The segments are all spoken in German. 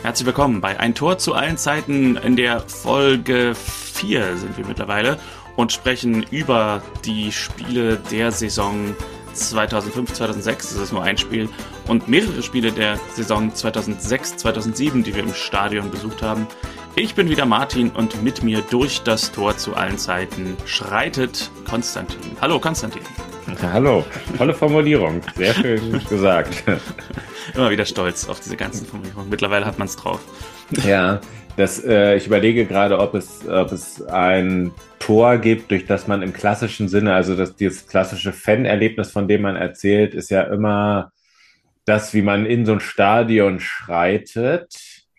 Herzlich willkommen bei Ein Tor zu allen Zeiten. In der Folge 4 sind wir mittlerweile und sprechen über die Spiele der Saison 2005-2006. Das ist nur ein Spiel und mehrere Spiele der Saison 2006-2007, die wir im Stadion besucht haben. Ich bin wieder Martin und mit mir durch das Tor zu allen Zeiten schreitet Konstantin. Hallo Konstantin. Hallo, tolle Formulierung, sehr schön gesagt. Immer wieder stolz auf diese ganzen Formulierungen. Mittlerweile hat man es drauf. Ja, ich überlege gerade, ob es ein Tor gibt, durch das man im klassischen Sinne, also dieses klassische Fan-Erlebnis, von dem man erzählt, ist ja immer das, wie man in so ein Stadion schreitet.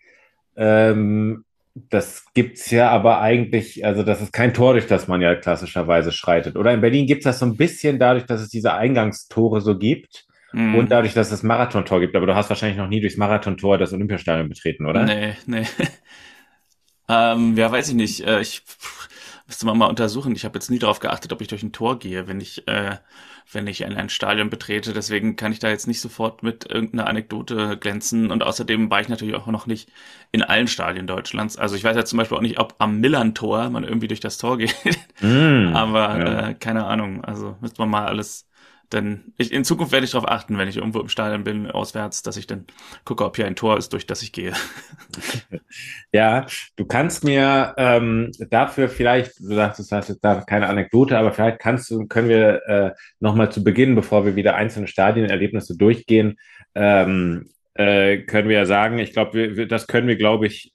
Das gibt's ja aber eigentlich, also das ist kein Tor, durch das man ja klassischerweise schreitet. Oder in Berlin gibt's das so ein bisschen dadurch, dass es diese Eingangstore so gibt und dadurch, dass es Marathontor gibt. Aber du hast wahrscheinlich noch nie durchs Marathontor das Olympiastadion betreten, oder? Nee. Ja, weiß ich nicht. Müsste man mal untersuchen. Ich habe jetzt nie darauf geachtet, ob ich durch ein Tor gehe, wenn ich in ein Stadion betrete. Deswegen kann ich da jetzt nicht sofort mit irgendeiner Anekdote glänzen. Und außerdem war ich natürlich auch noch nicht in allen Stadien Deutschlands. Also ich weiß ja zum Beispiel auch nicht, ob am Millern-Tor man irgendwie durch das Tor geht. Aber Ja. keine Ahnung. Also müsste man mal alles. Denn in Zukunft werde ich darauf achten, wenn ich irgendwo im Stadion bin, auswärts, dass ich dann gucke, ob hier ein Tor ist, durch das ich gehe. Ja, du kannst mir dafür vielleicht, du sagst, du hast jetzt da keine Anekdote, aber vielleicht können wir nochmal zu Beginn, bevor wir wieder einzelne Stadienerlebnisse durchgehen, können wir ja sagen, ich glaube, das können wir, glaube ich,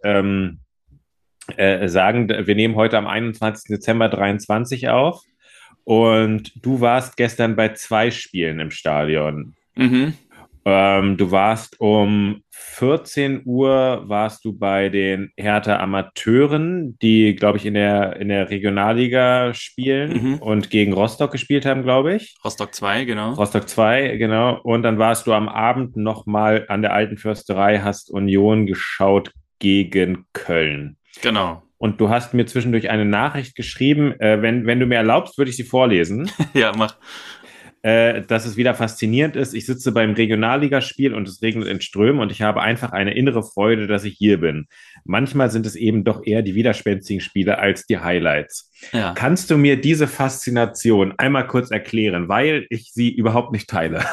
sagen. Wir nehmen heute am 21. Dezember 23 auf und du warst gestern bei 2 Spielen im Stadion. Mhm. Du warst um 14 Uhr warst du bei den Hertha Amateuren, die, glaube ich, in der Regionalliga spielen Mhm. und gegen Rostock gespielt haben, glaube ich. Rostock 2, genau. Rostock 2, genau. Und dann warst du am Abend nochmal an der Alten Försterei, hast Union geschaut gegen Köln. Genau. Und du hast mir zwischendurch eine Nachricht geschrieben. Wenn du mir erlaubst, würde ich sie vorlesen. Ja, mach. Dass es wieder faszinierend ist. Ich sitze beim Regionalligaspiel und es regnet in Strömen und ich habe einfach eine innere Freude, dass ich hier bin. Manchmal sind es eben doch eher die widerspenstigen Spiele als die Highlights. Ja. Kannst du mir diese Faszination einmal kurz erklären, weil ich sie überhaupt nicht teile?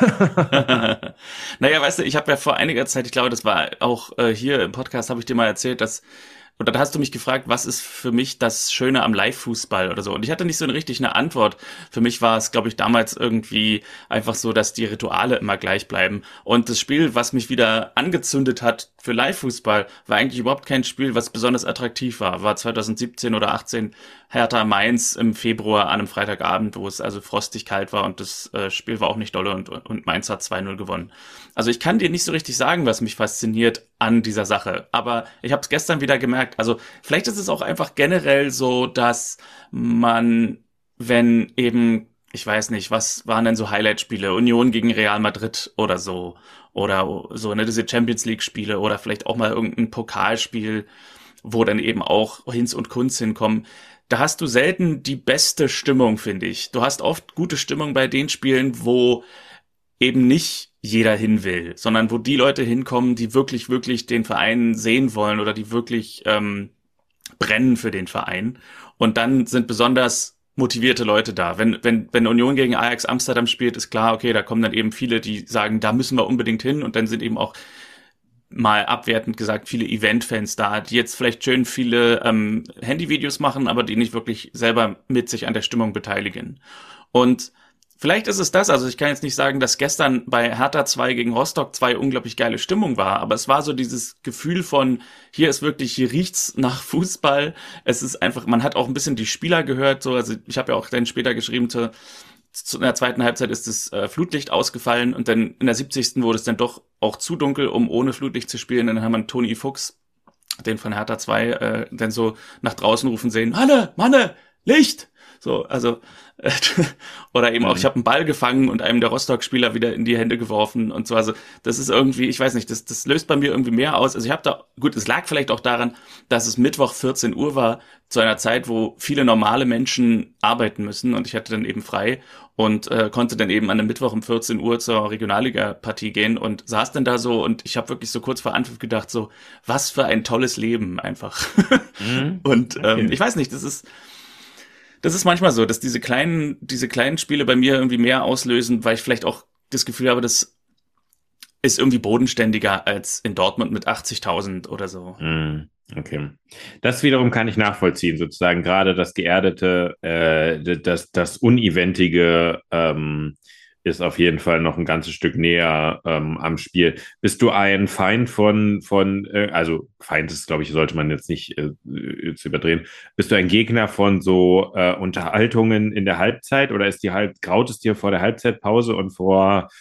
Naja, weißt du, ich habe ja vor einiger Zeit, ich glaube, das war auch hier im Podcast, habe ich dir mal erzählt, oder da hast du mich gefragt, was ist für mich das Schöne am Live-Fußball oder so. Und ich hatte nicht so eine Antwort. Für mich war es, glaube ich, damals irgendwie einfach so, dass die Rituale immer gleich bleiben. Und das Spiel, was mich wieder angezündet hat für Live-Fußball, war eigentlich überhaupt kein Spiel, was besonders attraktiv war. War 2017 oder 18 Hertha Mainz im Februar an einem Freitagabend, wo es also frostig kalt war und das Spiel war auch nicht dolle und Mainz hat 2-0 gewonnen. Also ich kann dir nicht so richtig sagen, was mich fasziniert an dieser Sache, aber ich habe es gestern wieder gemerkt. Also vielleicht ist es auch einfach generell so, dass man, wenn eben, ich weiß nicht, was waren denn so Highlight-Spiele, Union gegen Real Madrid oder so, ne, diese Champions League-Spiele oder vielleicht auch mal irgendein Pokalspiel, wo dann eben auch Hinz und Kunz hinkommen. Da hast du selten die beste Stimmung, finde ich. Du hast oft gute Stimmung bei den Spielen, wo eben nicht jeder hin will, sondern wo die Leute hinkommen, die wirklich, wirklich den Verein sehen wollen oder die wirklich brennen für den Verein. Und dann sind besonders motivierte Leute da. Wenn Union gegen Ajax Amsterdam spielt, ist klar, okay, da kommen dann eben viele, die sagen, da müssen wir unbedingt hin. Und dann sind eben auch mal abwertend gesagt viele Event-Fans da, die jetzt vielleicht schön viele Handyvideos machen, aber die nicht wirklich selber mit sich an der Stimmung beteiligen. Und vielleicht ist es das, also ich kann jetzt nicht sagen, dass gestern bei Hertha 2 gegen Rostock 2 unglaublich geile Stimmung war, aber es war so dieses Gefühl von, hier riecht's nach Fußball, es ist einfach, man hat auch ein bisschen die Spieler gehört, so, also ich habe ja auch dann später geschrieben, in der zweiten Halbzeit ist das Flutlicht ausgefallen und dann in der 70. wurde es dann doch auch zu dunkel, um ohne Flutlicht zu spielen, dann haben wir Toni Fuchs, den von Hertha 2, dann so nach draußen rufen sehen, Manne, Licht! So, also äh, oder eben auch, ich habe einen Ball gefangen und einem der Rostock-Spieler wieder in die Hände geworfen und so. Also das ist irgendwie, ich weiß nicht, das löst bei mir irgendwie mehr aus. Also ich habe da, gut, es lag vielleicht auch daran, dass es Mittwoch 14 Uhr war, zu einer Zeit, wo viele normale Menschen arbeiten müssen und ich hatte dann eben frei und konnte dann eben an einem Mittwoch um 14 Uhr zur Regionalliga-Partie gehen und saß dann da so und ich habe wirklich so kurz vor Anpfiff gedacht, so, was für ein tolles Leben einfach. Mhm. Und Okay. ich weiß nicht, das ist manchmal so, dass diese kleinen Spiele bei mir irgendwie mehr auslösen, weil ich vielleicht auch das Gefühl habe, das ist irgendwie bodenständiger als in Dortmund mit 80.000 oder so. Mhm. Okay. Das wiederum kann ich nachvollziehen, sozusagen gerade das Geerdete, das Uneventige ist auf jeden Fall noch ein ganzes Stück näher am Spiel. Bist du ein Feind also Feind ist, glaube ich, sollte man jetzt nicht zu überdrehen. Bist du ein Gegner von so Unterhaltungen in der Halbzeit oder graut es dir vor der Halbzeitpause und vor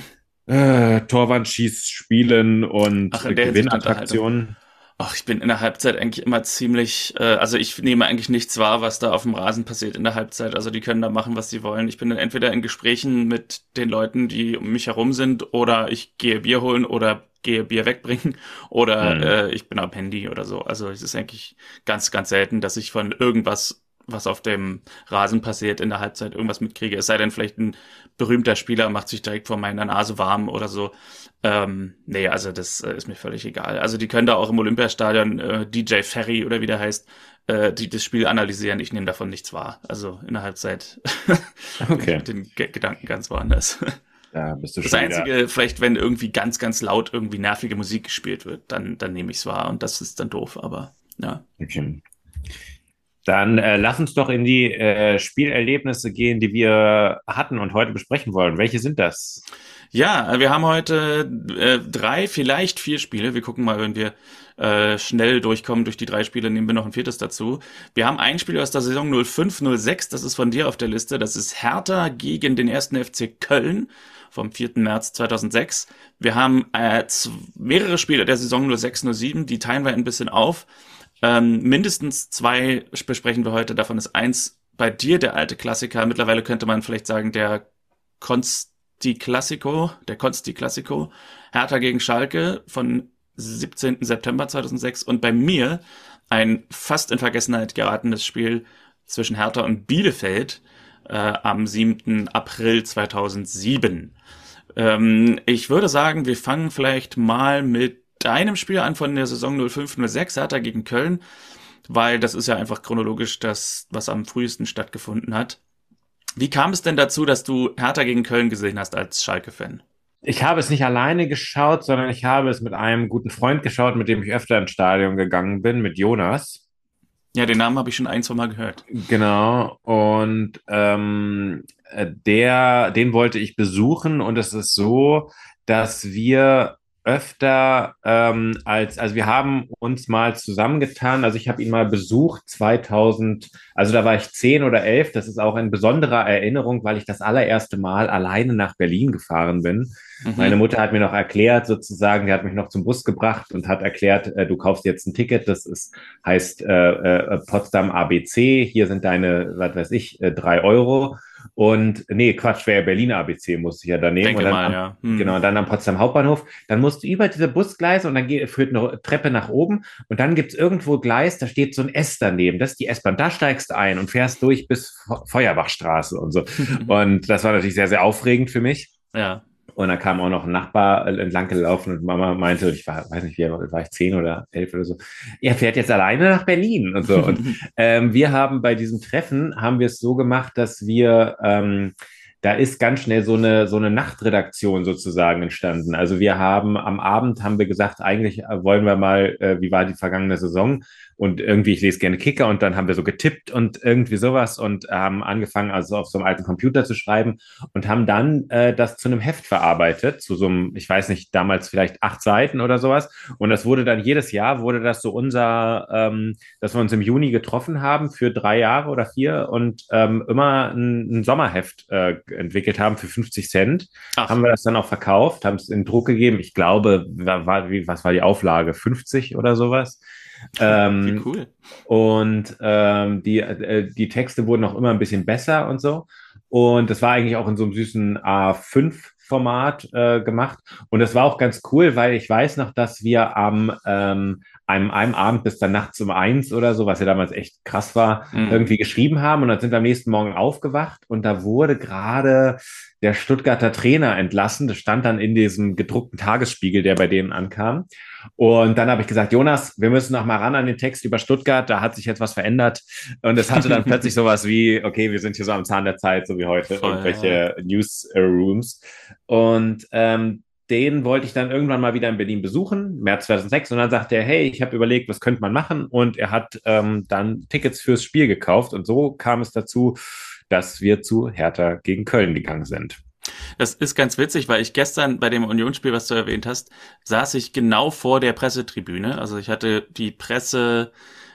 Torwandschießspielen und Ach, in der Hinsicht Unterhaltung. Gewinnattraktionen? Ach, ich bin in der Halbzeit eigentlich immer ziemlich, also ich nehme eigentlich nichts wahr, was da auf dem Rasen passiert in der Halbzeit. Also die können da machen, was sie wollen. Ich bin dann entweder in Gesprächen mit den Leuten, die um mich herum sind, oder ich gehe Bier holen oder gehe Bier wegbringen Hm. oder ich bin am Handy oder so. Also es ist eigentlich ganz, ganz selten, dass ich von irgendwas, was auf dem Rasen passiert, in der Halbzeit irgendwas mitkriege. Es sei denn, vielleicht ein berühmter Spieler macht sich direkt vor meiner Nase warm oder so. Nee, also das ist mir völlig egal. Also die können da auch im Olympiastadion DJ Ferry oder wie der heißt, die das Spiel analysieren. Ich nehme davon nichts wahr. Also in der Halbzeit bin ich Okay, mit den Gedanken ganz woanders. da bist du Das schon wieder. Einzige, vielleicht wenn irgendwie ganz, ganz laut irgendwie nervige Musik gespielt wird, dann nehme ich es wahr und das ist dann doof, aber ja. Okay. Dann lass uns doch in die Spielerlebnisse gehen, die wir hatten und heute besprechen wollen. Welche sind das? Ja, wir haben heute drei, vielleicht vier Spiele. Wir gucken mal, wenn wir schnell durchkommen durch die drei Spiele, nehmen wir noch ein viertes dazu. Wir haben ein Spiel aus der Saison 05/06, das ist von dir auf der Liste. Das ist Hertha gegen den ersten FC Köln vom 4. März 2006. Wir haben mehrere Spiele der Saison 06/07, die teilen wir ein bisschen auf. Mindestens zwei besprechen wir heute. Davon ist eins bei dir der alte Klassiker. Mittlerweile könnte man vielleicht sagen, der Consti Classico, Hertha gegen Schalke von 17. September 2006 und bei mir ein fast in Vergessenheit geratenes Spiel zwischen Hertha und Bielefeld am 7. April 2007. Ich würde sagen, wir fangen vielleicht mal mit deinem Spiel an von der Saison 05/06, Hertha gegen Köln, weil das ist ja einfach chronologisch das, was am frühesten stattgefunden hat. Wie kam es denn dazu, dass du Hertha gegen Köln gesehen hast als Schalke-Fan? Ich habe es nicht alleine geschaut, sondern ich habe es mit einem guten Freund geschaut, mit dem ich öfter ins Stadion gegangen bin, mit Jonas. Ja, den Namen habe ich schon ein, zwei Mal gehört. Genau. Und den wollte ich besuchen. Und es ist so, dass wir öfter also wir haben uns mal zusammengetan. Also ich habe ihn mal besucht 2000, also da war ich 10 oder 11. Das ist auch eine besondere Erinnerung, weil ich das allererste Mal alleine nach Berlin gefahren bin. Meine Mhm. Mutter hat mir noch erklärt, sozusagen, die hat mich noch zum Bus gebracht und hat erklärt, du kaufst jetzt ein Ticket, heißt Potsdam ABC, hier sind deine, was weiß ich, 3 Euro. Und nee, Quatsch, wäre ja Berlin ABC, musste ich ja da nehmen. Und Denke dann mal, ja. genau, dann am Potsdam Hauptbahnhof, dann musst du über diese Busgleise und dann führt eine Treppe nach oben und dann gibt's irgendwo Gleis, da steht so ein S daneben, das ist die S-Bahn, da steigst du ein und fährst durch bis Feuerbachstraße und so. Und das war natürlich sehr, sehr aufregend für mich. Ja. Und da kam auch noch ein Nachbar entlang gelaufen und Mama meinte, ich weiß nicht, war ich 10 oder 11 oder so, er fährt jetzt alleine nach Berlin und so. Und wir haben bei diesem Treffen, haben wir es so gemacht, dass da ist ganz schnell so eine Nachtredaktion sozusagen entstanden. Also wir haben am Abend haben wir gesagt, eigentlich wollen wir mal, wie war die vergangene Saison? Und irgendwie, ich lese gerne Kicker und dann haben wir so getippt und irgendwie sowas und haben angefangen, also auf so einem alten Computer zu schreiben und haben dann das zu einem Heft verarbeitet, zu so einem, ich weiß nicht, damals vielleicht 8 Seiten oder sowas. Und das wurde dann jedes Jahr, wurde das so dass wir uns im Juni getroffen haben für 3 Jahre oder 4 und immer ein Sommerheft entwickelt haben für 50 Cent. Ach, Haben wir das dann auch verkauft, haben es in Druck gegeben. Ich glaube, was war die Auflage? 50 oder sowas. wie Ähm, cool. die Texte wurden auch immer ein bisschen besser und so. Und das war eigentlich auch in so einem süßen A5-Format gemacht. Und das war auch ganz cool, weil ich weiß noch, dass wir einem Abend bis dann nachts um 1 oder so, was ja damals echt krass war, Mhm. irgendwie geschrieben haben. Und dann sind wir am nächsten Morgen aufgewacht und da wurde gerade der Stuttgarter Trainer entlassen. Das stand dann in diesem gedruckten Tagesspiegel, der bei denen ankam. Und dann habe ich gesagt, Jonas, wir müssen noch mal ran an den Text über Stuttgart, da hat sich jetzt was verändert. Und es hatte dann plötzlich sowas wie, okay, wir sind hier so am Zahn der Zeit, so wie heute, Voll, ja. irgendwelche Newsrooms. Und den wollte ich dann irgendwann mal wieder in Berlin besuchen, März 2006. Und dann sagte er, hey, ich habe überlegt, was könnte man machen? Und er hat dann Tickets fürs Spiel gekauft. Und so kam es dazu, dass wir zu Hertha gegen Köln gegangen sind. Das ist ganz witzig, weil ich gestern bei dem Unionsspiel, was du erwähnt hast, saß ich genau vor der Pressetribüne. Also ich hatte die Presse,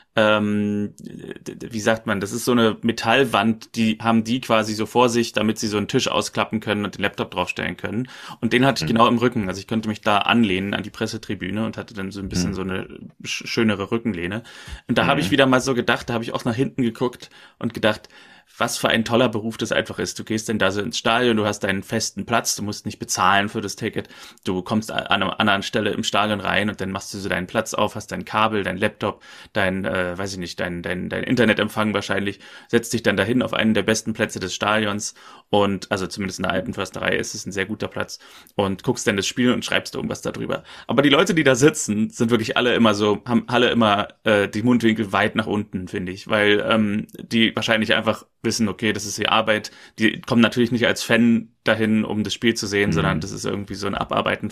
wie sagt man, das ist so eine Metallwand, die haben die quasi so vor sich, damit sie so einen Tisch ausklappen können und den Laptop draufstellen können. Und den hatte ich Hm. genau im Rücken. Also ich konnte mich da anlehnen an die Pressetribüne und hatte dann so ein bisschen Hm. so eine schönere Rückenlehne. Und da habe ich Hm. wieder mal so gedacht, da habe ich auch nach hinten geguckt und gedacht, was für ein toller Beruf das einfach ist. Du gehst dann da so ins Stadion, du hast deinen festen Platz, du musst nicht bezahlen für das Ticket. Du kommst an einer anderen Stelle im Stadion rein und dann machst du so deinen Platz auf, hast dein Kabel, dein Laptop, weiß ich nicht, dein Internetempfang wahrscheinlich, setzt dich dann dahin auf einen der besten Plätze des Stadions und, also zumindest in der alten Försterei ist es ein sehr guter Platz und guckst dann das Spiel und schreibst irgendwas darüber. Aber die Leute, die da sitzen, sind wirklich alle immer so, haben alle immer die Mundwinkel weit nach unten, finde ich, weil die wahrscheinlich einfach wissen, okay, das ist die Arbeit. Die kommen natürlich nicht als Fan dahin, um das Spiel zu sehen, sondern Hm. das ist irgendwie so ein Abarbeiten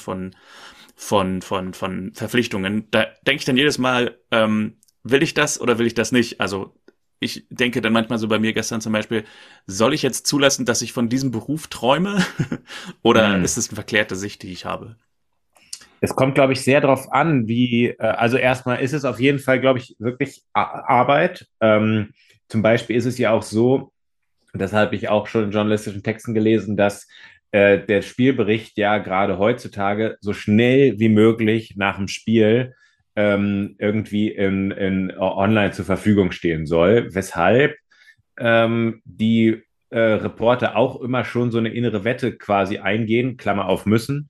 von Verpflichtungen. Da denke ich dann jedes Mal, will ich das oder will ich das nicht? Also ich denke dann manchmal so bei mir gestern zum Beispiel, soll ich jetzt zulassen, dass ich von diesem Beruf träume? Oder Hm. ist es eine verklärte Sicht, die ich habe? Es kommt, glaube ich, sehr darauf an, also erstmal ist es auf jeden Fall, glaube ich, wirklich Arbeit. Zum Beispiel ist es ja auch so, das habe ich auch schon in journalistischen Texten gelesen, dass der Spielbericht ja gerade heutzutage so schnell wie möglich nach dem Spiel irgendwie in online zur Verfügung stehen soll, weshalb die Reporter auch immer schon so eine innere Wette quasi eingehen, Klammer auf müssen,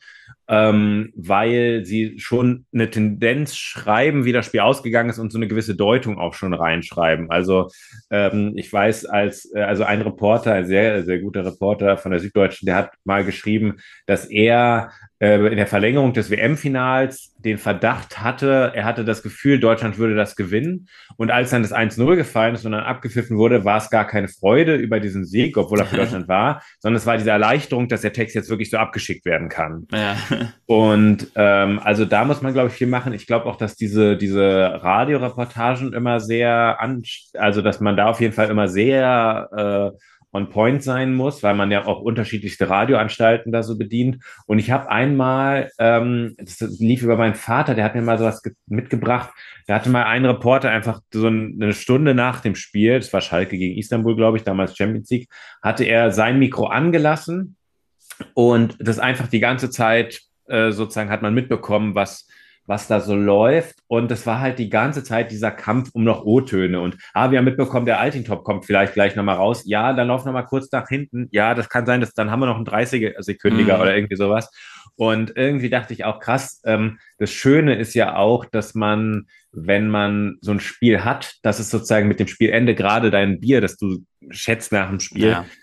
weil sie schon eine Tendenz schreiben, wie das Spiel ausgegangen ist und so eine gewisse Deutung auch schon reinschreiben. Also ich weiß, also ein Reporter, ein sehr, sehr guter Reporter von der Süddeutschen, der hat mal geschrieben, dass er in der Verlängerung des WM-Finals den Verdacht hatte, er hatte das Gefühl, Deutschland würde das gewinnen. Und als dann das 1-0 gefallen ist und dann abgepfiffen wurde, war es gar keine Freude über diesen Sieg, obwohl er für Deutschland war, sondern es war diese Erleichterung, dass der Text jetzt wirklich so abgeschickt werden kann. Ja, Und also da muss man, glaube ich, viel machen. Ich glaube auch, dass diese Radioreportagen immer also dass man da auf jeden Fall immer sehr on point sein muss, weil man ja auch unterschiedlichste Radioanstalten da so bedient. Und ich habe einmal, das lief über meinen Vater, der hat mir mal sowas mitgebracht. Da hatte mal ein Reporter einfach so eine Stunde nach dem Spiel, das war Schalke gegen Istanbul, glaube ich, damals Champions League, hatte er sein Mikro angelassen und das einfach die ganze Zeit sozusagen hat man mitbekommen, was da so läuft. Und das war halt die ganze Zeit dieser Kampf um noch O-Töne. Und wir haben mitbekommen, der Altintop kommt vielleicht gleich nochmal raus. Ja, dann lauf nochmal kurz nach hinten. Ja, das kann sein, dass dann haben wir noch einen 30-Sekündiger mm, oder irgendwie sowas. Und irgendwie dachte ich auch krass, das Schöne ist ja auch, dass man, wenn man so ein Spiel hat, dass es sozusagen mit dem Spielende gerade dein Bier, das du schätzt nach dem Spiel, ja.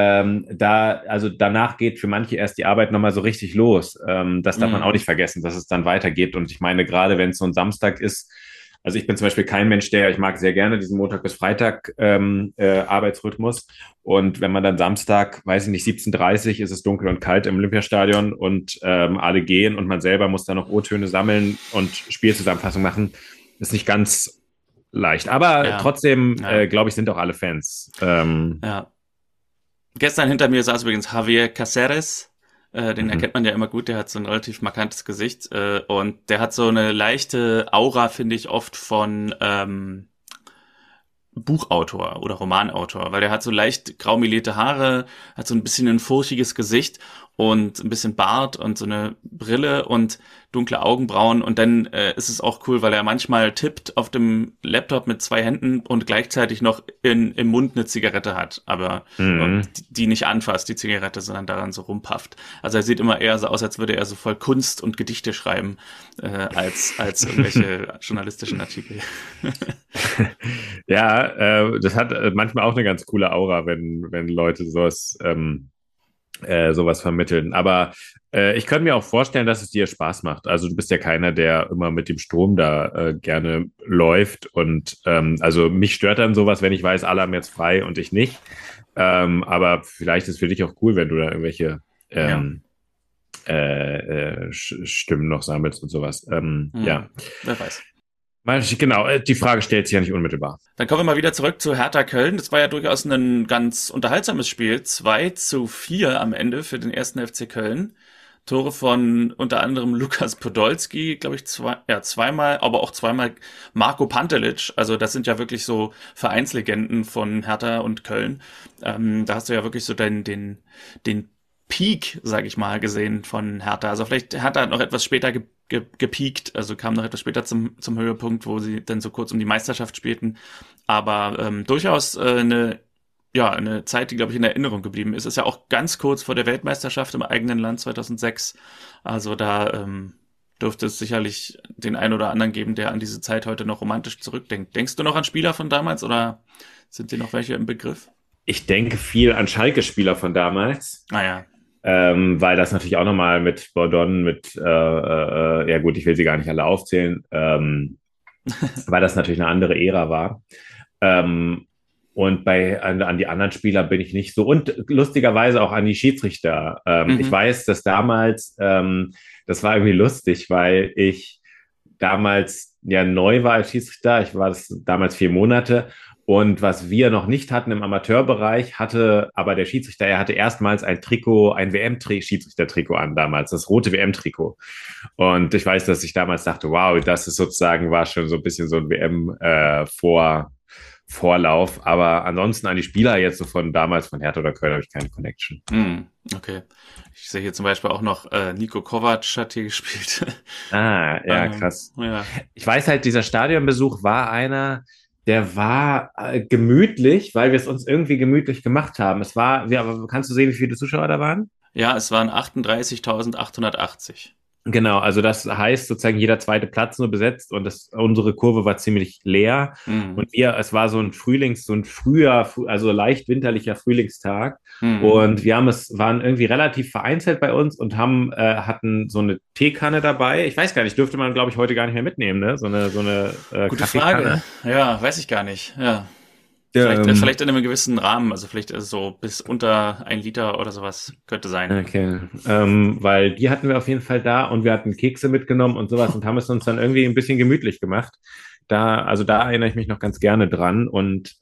also danach geht für manche erst die Arbeit nochmal so richtig los. Das darf man auch Mm, nicht vergessen, dass es dann weitergeht. Und ich meine, gerade wenn es so ein Samstag ist, also ich bin zum Beispiel kein Mensch, ich mag sehr gerne diesen Montag bis Freitag Arbeitsrhythmus. Und wenn man dann Samstag, weiß ich nicht, 17:30 ist es dunkel und kalt im Olympiastadion und alle gehen und man selber muss dann noch O-Töne sammeln und Spielzusammenfassung machen, ist nicht ganz leicht. Aber ja, trotzdem, ja, glaube ich, sind auch alle Fans. ja. Gestern hinter mir saß übrigens Javier Caceres. Den Mhm. erkennt man ja immer gut, der hat so ein relativ markantes Gesicht und der hat so eine leichte Aura, finde ich, oft von Buchautor oder Romanautor, weil der hat so leicht graumelierte Haare, hat so ein bisschen ein furchiges Gesicht und ein bisschen Bart und so eine Brille und dunkle Augenbrauen und dann ist es auch cool, weil er manchmal tippt auf dem Laptop mit 2 Händen und gleichzeitig noch im Mund eine Zigarette hat, aber die nicht anfasst, die Zigarette, sondern daran so rumpafft. Also er sieht immer eher so aus, als würde er so voll Kunst und Gedichte schreiben, als irgendwelche journalistischen Artikel. Ja, das hat manchmal auch eine ganz coole Aura, wenn Leute sowas vermitteln. Aber ich könnte mir auch vorstellen, dass es dir Spaß macht. Also du bist ja keiner, der immer mit dem Strom da gerne läuft. Und also mich stört dann sowas, wenn ich weiß, alle haben jetzt frei und ich nicht. Aber vielleicht ist es für dich auch cool, wenn du da irgendwelche Stimmen noch sammelst und sowas. Ja. Wer weiß. Genau, die Frage stellt sich ja nicht unmittelbar. Dann kommen wir mal wieder zurück zu Hertha Köln. Das war ja durchaus ein ganz unterhaltsames Spiel. 2:4 am Ende für den ersten FC Köln. Tore von unter anderem Lukas Podolski, glaube ich, zweimal, aber auch zweimal Marko Pantelic. Also das sind ja wirklich so Vereinslegenden von Hertha und Köln. Da hast du ja wirklich so den Peak, sage ich mal, gesehen von Hertha. Also vielleicht Hertha hat noch etwas später gepiekt, also kam noch etwas später zum Höhepunkt, wo sie dann so kurz um die Meisterschaft spielten. Aber durchaus eine Zeit, die, glaube ich, in Erinnerung geblieben ist. Ist ja auch ganz kurz vor der Weltmeisterschaft im eigenen Land 2006. Also da dürfte es sicherlich den einen oder anderen geben, der an diese Zeit heute noch romantisch zurückdenkt. Denkst du noch an Spieler von damals oder sind dir noch welche im Begriff? Ich denke viel an Schalke-Spieler von damals. Ah ja. Weil das natürlich auch nochmal mit Bordon, ja gut, ich will sie gar nicht alle aufzählen, weil das natürlich eine andere Ära war. Und an die anderen Spieler bin ich nicht so. Und lustigerweise auch an die Schiedsrichter. Ich weiß, dass damals, das war irgendwie lustig, weil ich damals ja neu war als Schiedsrichter. Ich war das damals 4 Monate. Und was wir noch nicht hatten im Amateurbereich, hatte aber der Schiedsrichter, er hatte erstmals ein WM-Schiedsrichter-Trikot an damals, das rote WM-Trikot. Und ich weiß, dass ich damals dachte, wow, das ist sozusagen, war schon so ein bisschen so ein WM-Vorlauf. Aber ansonsten an die Spieler jetzt so von damals, von Hertha oder Köln, habe ich keine Connection. Okay. Ich sehe hier zum Beispiel auch noch Niko Kovac hat hier gespielt. Ah, ja, krass. Ja. Ich weiß halt, dieser Stadionbesuch war einer, der war gemütlich, weil wir es uns irgendwie gemütlich gemacht haben. Aber kannst du sehen, wie viele Zuschauer da waren? Ja, es waren 38.880. Genau, also das heißt sozusagen jeder zweite Platz nur besetzt und unsere Kurve war ziemlich leer und es war so ein also leicht winterlicher Frühlingstag und waren irgendwie relativ vereinzelt bei uns und hatten so eine Teekanne dabei. Ich weiß gar nicht, dürfte man, glaube ich, heute gar nicht mehr mitnehmen, ne? So eine Gute Kaffeekanne. Frage. Ja, weiß ich gar nicht. Ja. Vielleicht in einem gewissen Rahmen, also vielleicht so bis unter 1 Liter oder sowas könnte sein. Okay, weil die hatten wir auf jeden Fall da und wir hatten Kekse mitgenommen und sowas und haben es uns dann irgendwie ein bisschen gemütlich gemacht. Da erinnere ich mich noch ganz gerne dran und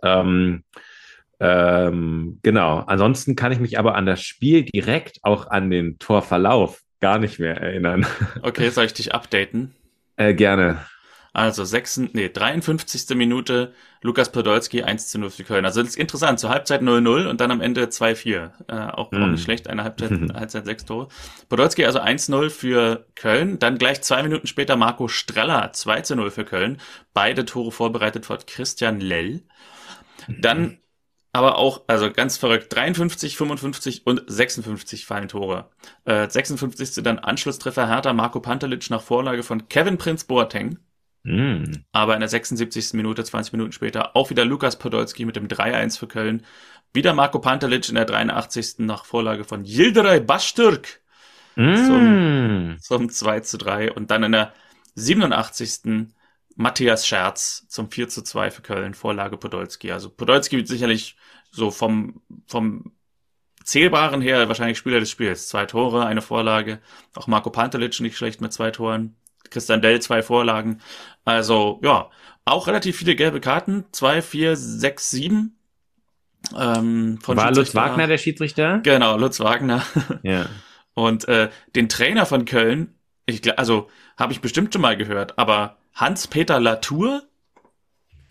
genau. Ansonsten kann ich mich aber an das Spiel direkt auch an den Torverlauf gar nicht mehr erinnern. Okay, soll ich dich updaten? Gerne. Also 53. Minute, Lukas Podolski 1:0 für Köln. Also das ist interessant, zur Halbzeit 0:0 und dann am Ende 2:4. Auch nicht schlecht, eine Halbzeit 6 Tore. Podolski also 1:0 für Köln, dann gleich 2 Minuten später Marco Streller 2:0 für Köln. Beide Tore vorbereitet von Christian Lell. Dann aber auch, also ganz verrückt, 53, 55 und 56 fallen Tore. 56. dann Anschlusstreffer Hertha, Marko Pantelic nach Vorlage von Kevin Prince Boateng. Aber in der 76. Minute, 20 Minuten später, auch wieder Lukas Podolski mit dem 3:1 für Köln. Wieder Marko Pantelic in der 83. nach Vorlage von Yildiray Baştürk zum 2:3. Und dann in der 87. Matthias Scherz zum 4:2 für Köln, Vorlage Podolski. Also Podolski wird sicherlich so vom Zählbaren her wahrscheinlich Spieler des Spiels. 2 Tore, eine Vorlage. Auch Marko Pantelic nicht schlecht mit 2 Toren. Christian Dell 2 Vorlagen. Also, ja, auch relativ viele gelbe Karten. 2, 4, 6, 7. War Lutz Wagner der Schiedsrichter? Genau, Lutz Wagner. Ja. Und den Trainer von Köln, habe ich bestimmt schon mal gehört, aber Hans-Peter Latour?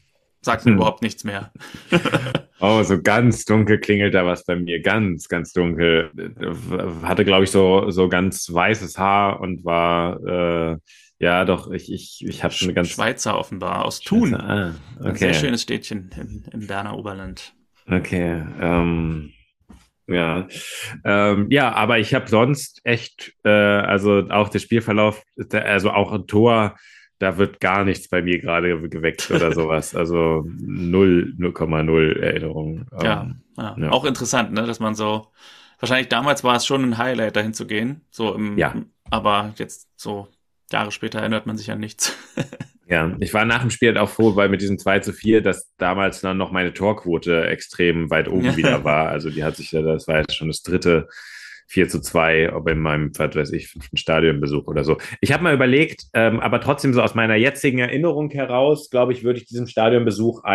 sagt mir überhaupt nichts mehr. Oh, so ganz dunkel klingelt da was bei mir. Ganz, ganz dunkel. Hatte, glaube ich, so ganz weißes Haar und war, ja, doch, ich habe eine ganz. Schweizer offenbar, aus Thun. Ah, okay. Ein sehr schönes Städtchen im Berner Oberland. Okay, ja. Ja, aber ich habe sonst echt, also auch der Spielverlauf, also auch ein Tor, da wird gar nichts bei mir gerade geweckt oder sowas. Also 0,0 Erinnerung. Ja. Ja. Auch interessant, ne, dass man so, wahrscheinlich damals war es schon ein Highlight, dahin zu gehen, so Ja. aber jetzt so Jahre später erinnert man sich an nichts. Ja, ich war nach dem Spiel halt auch froh, weil mit diesem 2:4, dass damals dann noch meine Torquote extrem weit oben wieder war. Also die hat sich ja, das war jetzt schon das dritte 4:2, ob in meinem, was weiß ich, 5. Stadionbesuch oder so. Ich habe mal überlegt, aber trotzdem so aus meiner jetzigen Erinnerung heraus, glaube ich, würde ich diesem Stadionbesuch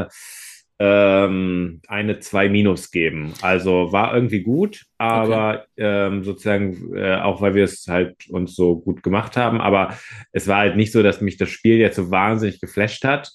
eine 2- geben. Also war irgendwie gut, aber sozusagen auch, weil wir es halt uns so gut gemacht haben. Aber es war halt nicht so, dass mich das Spiel jetzt so wahnsinnig geflasht hat,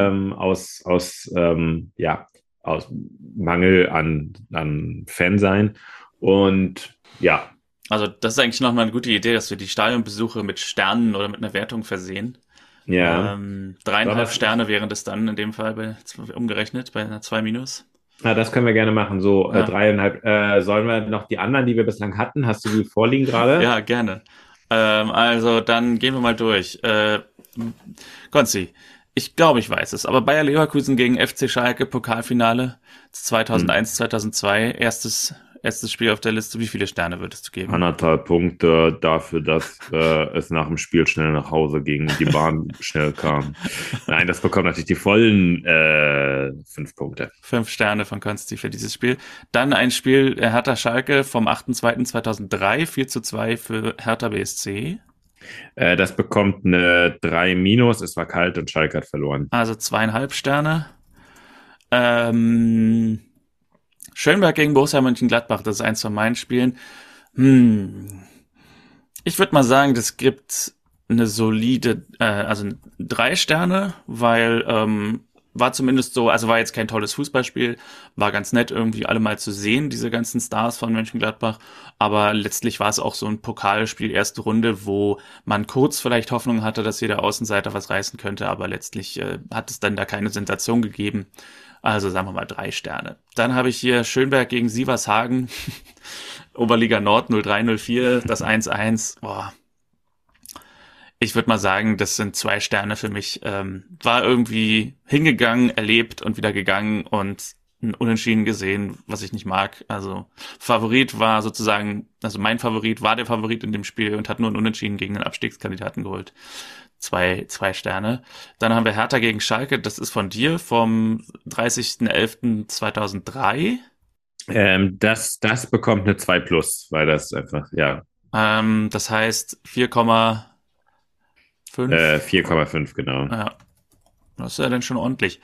ja, aus Mangel an Fansein. Und ja. Also das ist eigentlich nochmal eine gute Idee, dass wir die Stadionbesuche mit Sternen oder mit einer Wertung versehen. Ja. 3,5 Sterne wären das dann in dem Fall umgerechnet bei einer 2-. Ja, das können wir gerne machen. So Ja. 3,5. Sollen wir noch die anderen, die wir bislang hatten? Hast du die vorliegen gerade? Ja, gerne. Also dann gehen wir mal durch. Konzi, ich glaube, ich weiß es, aber Bayer Leverkusen gegen FC Schalke, Pokalfinale 2001, 2002, erstes Spiel auf der Liste. Wie viele Sterne würdest du geben? 1,5 Punkte dafür, dass es nach dem Spiel schnell nach Hause ging, die Bahn schnell kam. Nein, das bekommt natürlich die vollen 5 Punkte. 5 Sterne von Konsti für dieses Spiel. Dann ein Spiel Hertha Schalke vom 8.2.2003, 4:2 für Hertha BSC. Das bekommt eine 3-. Es war kalt und Schalke hat verloren. Also 2,5 Sterne. Schönberg gegen Borussia Mönchengladbach, das ist eins von meinen Spielen. Ich würde mal sagen, das gibt eine solide, also 3 Sterne, weil war zumindest so, also war jetzt kein tolles Fußballspiel, war ganz nett irgendwie alle mal zu sehen, diese ganzen Stars von Mönchengladbach, aber letztlich war es auch so ein Pokalspiel, erste Runde, wo man kurz vielleicht Hoffnung hatte, dass jeder Außenseiter was reißen könnte, aber letztlich hat es dann da keine Sensation gegeben. Also sagen wir mal 3 Sterne. Dann habe ich hier Schönberg gegen Sievershagen, Oberliga Nord 03/04, das 1:1. Boah. Ich würde mal sagen, das sind 2 Sterne für mich. War irgendwie hingegangen, erlebt und wieder gegangen und ein Unentschieden gesehen, was ich nicht mag. Also Favorit war sozusagen, also mein Favorit war der Favorit in dem Spiel und hat nur ein Unentschieden gegen den Abstiegskandidaten geholt. 2 Sterne. Dann haben wir Hertha gegen Schalke, das ist von dir vom 30.11.2003. Das bekommt eine 2+, weil das einfach, ja. Das heißt 4,5. 4,5, genau. Ja, das ist ja dann schon ordentlich.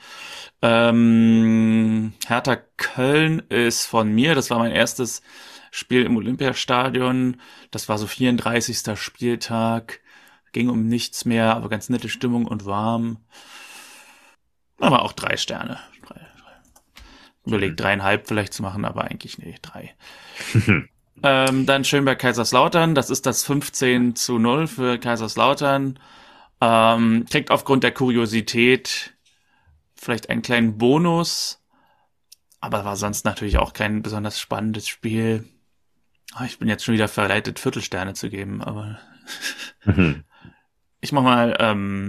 Hertha Köln ist von mir, das war mein erstes Spiel im Olympiastadion. Das war so 34. Spieltag. Ging um nichts mehr, aber ganz nette Stimmung und warm. Aber auch 3 Sterne. Überlegt 3,5 vielleicht zu machen, aber eigentlich nee, 3. Dann Schönberg Kaiserslautern, das ist das 15:0 für Kaiserslautern. Kriegt aufgrund der Kuriosität vielleicht einen kleinen Bonus, aber war sonst natürlich auch kein besonders spannendes Spiel. Ich bin jetzt schon wieder verleitet, Viertelsterne zu geben, aber ich mach mal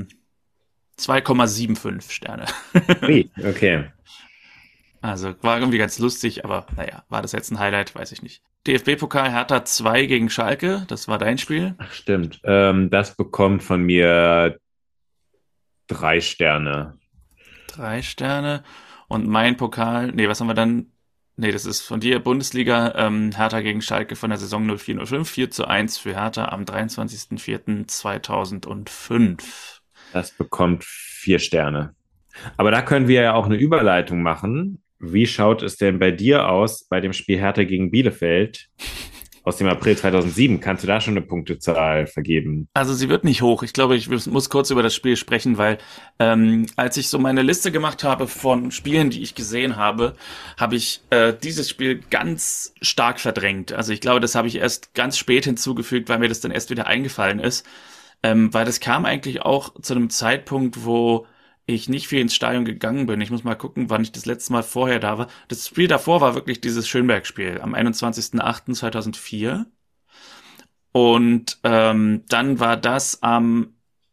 2,75 Sterne. Okay. Also war irgendwie ganz lustig, aber naja, war das jetzt ein Highlight? Weiß ich nicht. DFB-Pokal Hertha 2 gegen Schalke, das war dein Spiel. Ach, stimmt. Das bekommt von mir 3 Sterne. 3 Sterne. Und mein Pokal, nee, was haben wir dann? Nee, das ist von dir, Bundesliga, Hertha gegen Schalke von der Saison 04/05, 4:1 für Hertha am 23.04.2005. Das bekommt 4 Sterne. Aber da können wir ja auch eine Überleitung machen. Wie schaut es denn bei dir aus bei dem Spiel Hertha gegen Bielefeld aus dem April 2007. Kannst du da schon eine Punktezahl vergeben? Also sie wird nicht hoch. Ich glaube, ich muss kurz über das Spiel sprechen, weil als ich so meine Liste gemacht habe von Spielen, die ich gesehen habe, habe ich dieses Spiel ganz stark verdrängt. Also ich glaube, das habe ich erst ganz spät hinzugefügt, weil mir das dann erst wieder eingefallen ist. Weil das kam eigentlich auch zu einem Zeitpunkt, wo ich nicht viel ins Stadion gegangen bin. Ich muss mal gucken, wann ich das letzte Mal vorher da war. Das Spiel davor war wirklich dieses Schönberg-Spiel am 21.08.2004. Und dann war das am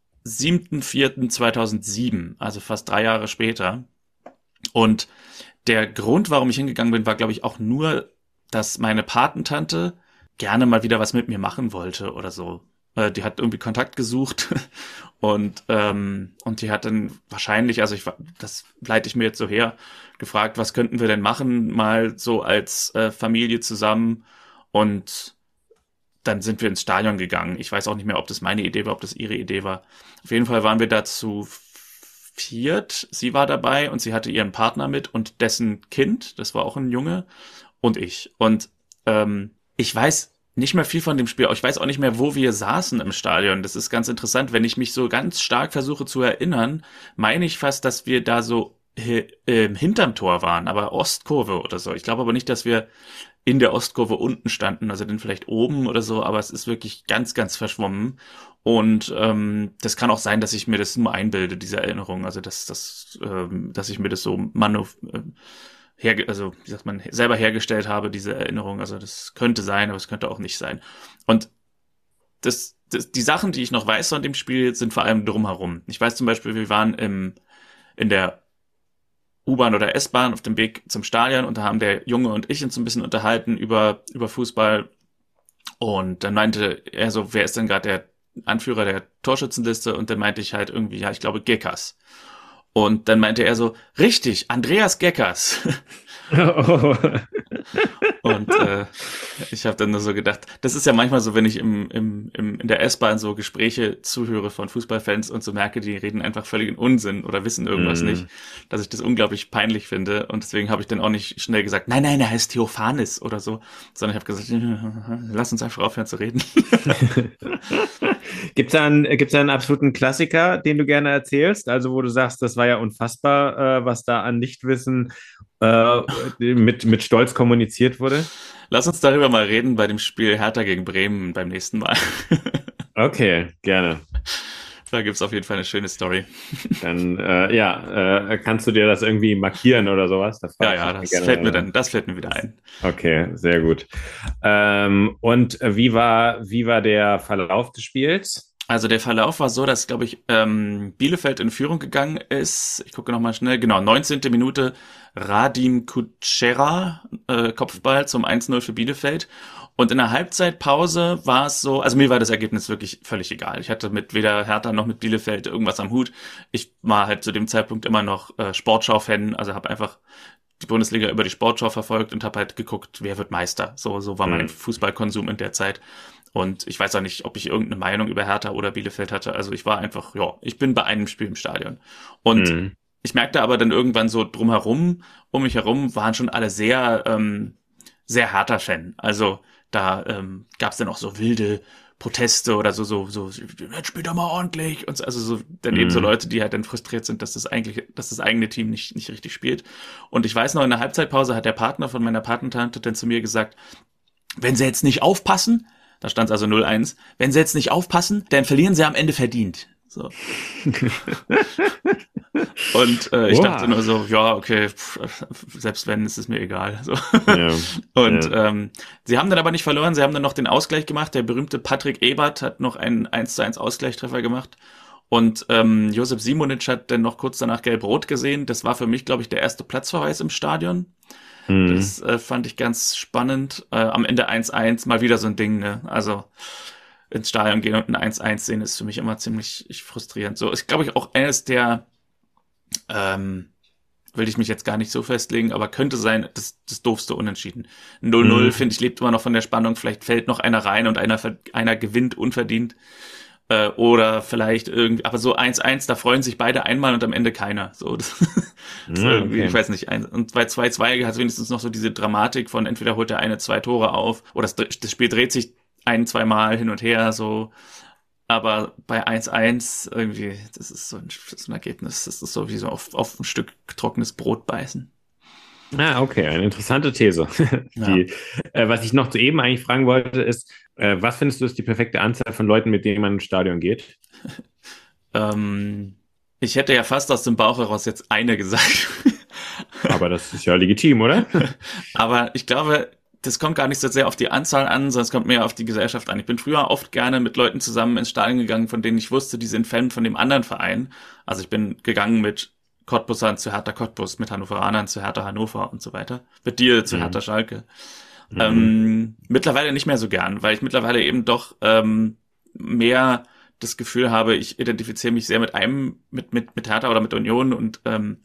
7.4.2007, also fast 3 Jahre später. Und der Grund, warum ich hingegangen bin, war, glaube ich, auch nur, dass meine Patentante gerne mal wieder was mit mir machen wollte oder so. Die hat irgendwie Kontakt gesucht und die hat dann wahrscheinlich, also das leite ich mir jetzt so her, gefragt, was könnten wir denn machen, mal so als Familie zusammen, und dann sind wir ins Stadion gegangen. Ich weiß auch nicht mehr, ob das meine Idee war, ob das ihre Idee war. Auf jeden Fall waren wir da zu viert. Sie war dabei und sie hatte ihren Partner mit und dessen Kind, das war auch ein Junge, und ich. Und ich weiß nicht mehr viel von dem Spiel. Ich weiß auch nicht mehr, wo wir saßen im Stadion. Das ist ganz interessant. Wenn ich mich so ganz stark versuche zu erinnern, meine ich fast, dass wir da so hinterm Tor waren, aber Ostkurve oder so. Ich glaube aber nicht, dass wir in der Ostkurve unten standen, also dann vielleicht oben oder so, aber es ist wirklich ganz, ganz verschwommen. Und das kann auch sein, dass ich mir das nur einbilde, diese Erinnerung. Also dass ich mir das so also wie sagt man, selber hergestellt habe, diese Erinnerung. Also das könnte sein, aber es könnte auch nicht sein. Und die Sachen, die ich noch weiß von dem Spiel, sind vor allem drumherum. Ich weiß zum Beispiel, wir waren in der U-Bahn oder S-Bahn auf dem Weg zum Stadion und da haben der Junge und ich uns ein bisschen unterhalten über Fußball, und dann meinte er so, wer ist denn gerade der Anführer der Torschützenliste, und dann meinte ich halt irgendwie, ja, ich glaube Geckers. Und dann meinte er so, richtig, Andreas Geckers. Oh. Und ich habe dann nur so gedacht, das ist ja manchmal so, wenn ich in der S-Bahn so Gespräche zuhöre von Fußballfans und so merke, die reden einfach völligen Unsinn oder wissen irgendwas nicht, dass ich das unglaublich peinlich finde. Und deswegen habe ich dann auch nicht schnell gesagt, nein, er heißt Theophanes oder so, sondern ich habe gesagt, lass uns einfach aufhören zu reden. Gibt's da einen absoluten Klassiker, den du gerne erzählst? Also wo du sagst, das war ja unfassbar, was da an Nichtwissen mit Stolz kommuniziert wurde? Lass uns darüber mal reden bei dem Spiel Hertha gegen Bremen beim nächsten Mal. Okay, gerne. Da gibt's auf jeden Fall eine schöne Story. Dann kannst du dir das irgendwie markieren oder sowas? Ja, das fällt mir wieder ein. Okay, sehr gut. Und wie war der Verlauf des Spiels? Also der Verlauf war so, dass, glaube ich, Bielefeld in Führung gegangen ist. Ich gucke nochmal schnell. Genau, 19. Minute Radim Kučera, Kopfball zum 1:0 für Bielefeld. Und in der Halbzeitpause war es so, also mir war das Ergebnis wirklich völlig egal. Ich hatte mit weder Hertha noch mit Bielefeld irgendwas am Hut. Ich war halt zu dem Zeitpunkt immer noch Sportschau-Fan, also habe einfach die Bundesliga über die Sportschau verfolgt und habe halt geguckt, wer wird Meister. So war mein Fußballkonsum in der Zeit. Und ich weiß auch nicht, ob ich irgendeine Meinung über Hertha oder Bielefeld hatte. Also ich war einfach, ich bin bei einem Spiel im Stadion. Und ich merkte aber dann irgendwann so drumherum, um mich herum, waren schon alle sehr, sehr Hertha-Fan. Also da gab es dann auch so wilde Proteste oder so, jetzt spielt er mal ordentlich. Und so, also so dann eben so Leute, die halt dann frustriert sind, dass das eigene Team nicht richtig spielt. Und ich weiß noch, in der Halbzeitpause hat der Partner von meiner Patentante dann zu mir gesagt, wenn sie jetzt nicht aufpassen, da stand es also 0-1, wenn sie jetzt nicht aufpassen, dann verlieren sie am Ende verdient. So. Und ich dachte nur so, ja, okay, selbst wenn, ist es mir egal. So. Ja, und sie haben dann aber nicht verloren, sie haben dann noch den Ausgleich gemacht. Der berühmte Patrick Ebert hat noch einen 1:1 Ausgleichstreffer gemacht. Und Josip Simonic hat dann noch kurz danach gelb-rot gesehen. Das war für mich, glaube ich, der erste Platzverweis im Stadion. Das fand ich ganz spannend. Am Ende 1:1, mal wieder so ein Ding, ne? Also ins Stadion gehen und ein 1:1 sehen, ist für mich immer ziemlich frustrierend. So ist, glaube ich, auch eines der, will ich mich jetzt gar nicht so festlegen, aber könnte sein, das doofste Unentschieden. 0:0, finde ich, lebt immer noch von der Spannung. Vielleicht fällt noch einer rein und einer gewinnt unverdient. Oder vielleicht irgendwie, aber so 1-1, da freuen sich beide einmal und am Ende keiner. So, das, so irgendwie, Okay. ich weiß nicht. Und bei 2-2 hat es wenigstens noch so diese Dramatik von entweder holt der eine 2 Tore auf oder das Spiel dreht sich 1-2 Mal hin und her, so. Aber bei 1-1 irgendwie, das ist ein Ergebnis, das ist so wie so auf ein Stück trockenes Brot beißen. Okay, eine interessante These. Ja. Die, was ich noch zu eben eigentlich fragen wollte, ist, was findest du ist die perfekte Anzahl von Leuten, mit denen man ins Stadion geht? Ähm, Ich hätte ja fast aus dem Bauch heraus jetzt eine gesagt. Aber das ist ja legitim, oder? Aber ich glaube, das kommt gar nicht so sehr auf die Anzahl an, sondern es kommt mehr auf die Gesellschaft an. Ich bin früher oft gerne mit Leuten zusammen ins Stadion gegangen, von denen ich wusste, die sind Fan von dem anderen Verein. Also ich bin gegangen mit Cottbusern zu Hertha Cottbus, mit Hannoveranern zu Hertha Hannover und so weiter. Mit dir zu Hertha Mhm. Schalke. Mhm. Mittlerweile nicht mehr so gern, weil ich mittlerweile eben doch mehr das Gefühl habe, ich identifiziere mich sehr mit Hertha oder mit Union und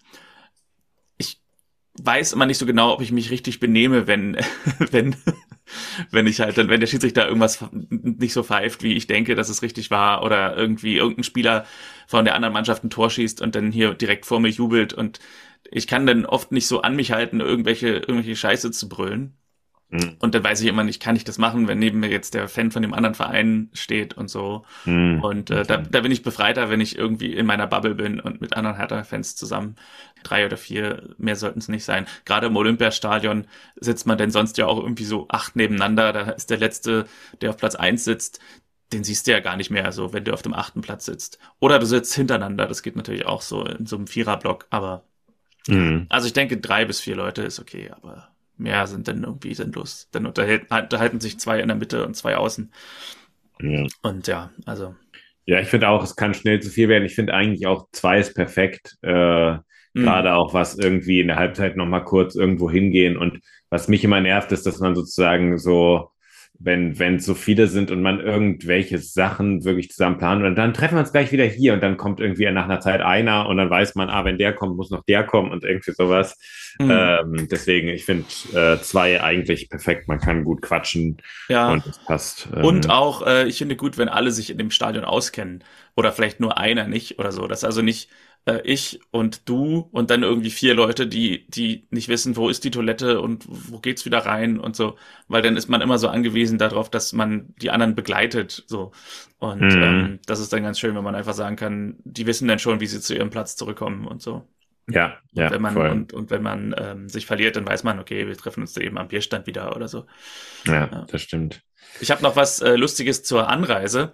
ich weiß immer nicht so genau, ob ich mich richtig benehme, wenn, wenn, wenn ich halt, wenn der Schiedsrichter irgendwas nicht so pfeift, wie ich denke, dass es richtig war, oder irgendwie irgendein Spieler von der anderen Mannschaft ein Tor schießt und dann hier direkt vor mir jubelt und ich kann dann oft nicht so an mich halten, irgendwelche Scheiße zu brüllen. Mhm. Und dann weiß ich immer nicht, kann ich das machen, wenn neben mir jetzt der Fan von dem anderen Verein steht und so. Mhm. Und da Okay. bin ich befreiter, wenn ich irgendwie in meiner Bubble bin und mit anderen Hertha-Fans zusammen. 3 oder 4, mehr sollten es nicht sein. Gerade im Olympiastadion sitzt man denn sonst ja auch irgendwie so 8 nebeneinander. Da ist der Letzte, der auf Platz 1 sitzt, den siehst du ja gar nicht mehr, so wenn du auf dem 8. Platz sitzt. Oder du sitzt hintereinander, das geht natürlich auch so in so einem Viererblock. Aber ja, Mhm. also ich denke 3 bis 4 Leute ist okay, aber mehr sind dann irgendwie sinnlos. Dann unterhalten sich 2 in der Mitte und 2 außen. Ja. Und ja, also. Ja, ich finde auch, es kann schnell zu viel werden. Ich finde eigentlich auch zwei ist perfekt. Mh, Gerade auch was irgendwie in der Halbzeit nochmal kurz irgendwo hingehen. Und was mich immer nervt, ist, dass man sozusagen so, wenn es so viele sind und man irgendwelche Sachen wirklich zusammen planen und dann treffen wir uns gleich wieder hier und dann kommt irgendwie nach einer Zeit einer und dann weiß man, wenn der kommt, muss noch der kommen und irgendwie sowas. mh, Deswegen, ich finde zwei eigentlich perfekt. Man kann gut quatschen ja. und es passt. Und auch, ich finde gut, wenn alle sich in dem Stadion auskennen. Oder vielleicht nur einer nicht oder so. Das ist also nicht ich und du und dann irgendwie 4 Leute, die nicht wissen, wo ist die Toilette und wo geht's wieder rein und so. Weil dann ist man immer so angewiesen darauf, dass man die anderen begleitet. So. Und Mhm. das ist dann ganz schön, wenn man einfach sagen kann, die wissen dann schon, wie sie zu ihrem Platz zurückkommen und so. Ja, Und ja, wenn man, voll. und wenn man sich verliert, dann weiß man, okay, wir treffen uns da eben am Bierstand wieder oder so. Ja, Ja. das stimmt. Ich habe noch was Lustiges zur Anreise.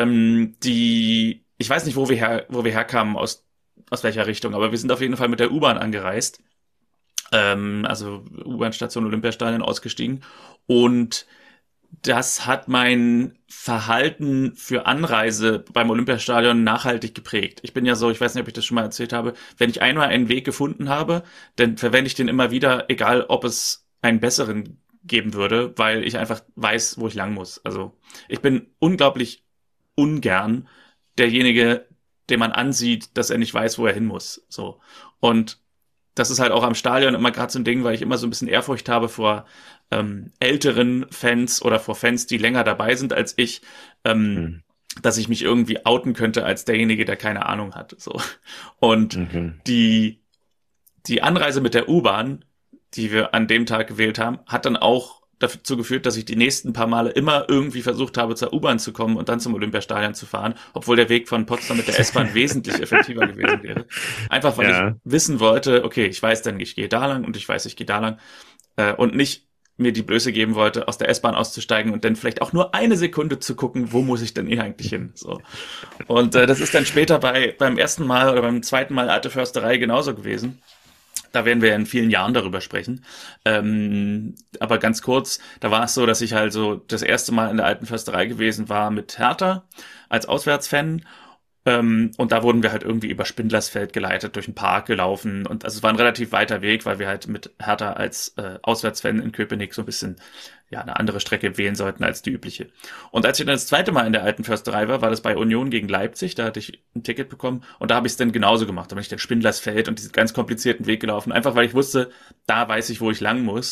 Ich weiß nicht, wo wir herkamen, aus welcher Richtung, aber wir sind auf jeden Fall mit der U-Bahn angereist. Also U-Bahn-Station Olympiastadion ausgestiegen. Und das hat mein Verhalten für Anreise beim Olympiastadion nachhaltig geprägt. Ich bin ja so, ich weiß nicht, ob ich das schon mal erzählt habe, wenn ich einmal einen Weg gefunden habe, dann verwende ich den immer wieder, egal ob es einen besseren geben würde, weil ich einfach weiß, wo ich lang muss. Also ich bin unglaublich ungern derjenige, den man ansieht, dass er nicht weiß, wo er hin muss. So. Und das ist halt auch am Stadion immer gerade so ein Ding, weil ich immer so ein bisschen Ehrfurcht habe vor älteren Fans oder vor Fans, die länger dabei sind als ich, ähm, Mhm. dass ich mich irgendwie outen könnte als derjenige, der keine Ahnung hat. So. Und Okay. die, die Anreise mit der U-Bahn, die wir an dem Tag gewählt haben, hat dann auch dazu geführt, dass ich die nächsten paar Male immer irgendwie versucht habe, zur U-Bahn zu kommen und dann zum Olympiastadion zu fahren, obwohl der Weg von Potsdam mit der S-Bahn wesentlich effektiver gewesen wäre. Einfach weil ich Ja, wissen wollte, okay, ich weiß dann, ich gehe da lang und ich weiß, ich gehe da lang und nicht mir die Blöße geben wollte, aus der S-Bahn auszusteigen und dann vielleicht auch nur eine Sekunde zu gucken, wo muss ich denn eh eigentlich hin. So. Und das ist dann später beim ersten Mal oder beim zweiten Mal Alte Försterei genauso gewesen. Da werden wir ja in vielen Jahren darüber sprechen. Aber ganz kurz, da war es so, dass ich halt so das erste Mal in der Alten Försterei gewesen war mit Hertha als Auswärtsfan. Und da wurden wir halt irgendwie über Spindlersfeld geleitet, durch den Park gelaufen. Und also es war ein relativ weiter Weg, weil wir halt mit Hertha als Auswärtsfan in Köpenick so ein bisschen ja eine andere Strecke wählen sollten als die übliche. Und als ich dann das zweite Mal in der Alten Försterei war das bei Union gegen Leipzig. Da hatte ich ein Ticket bekommen und da habe ich es dann genauso gemacht. Da bin ich den Spindlersfeld und diesen ganz komplizierten Weg gelaufen, einfach weil ich wusste, da weiß ich, wo ich lang muss.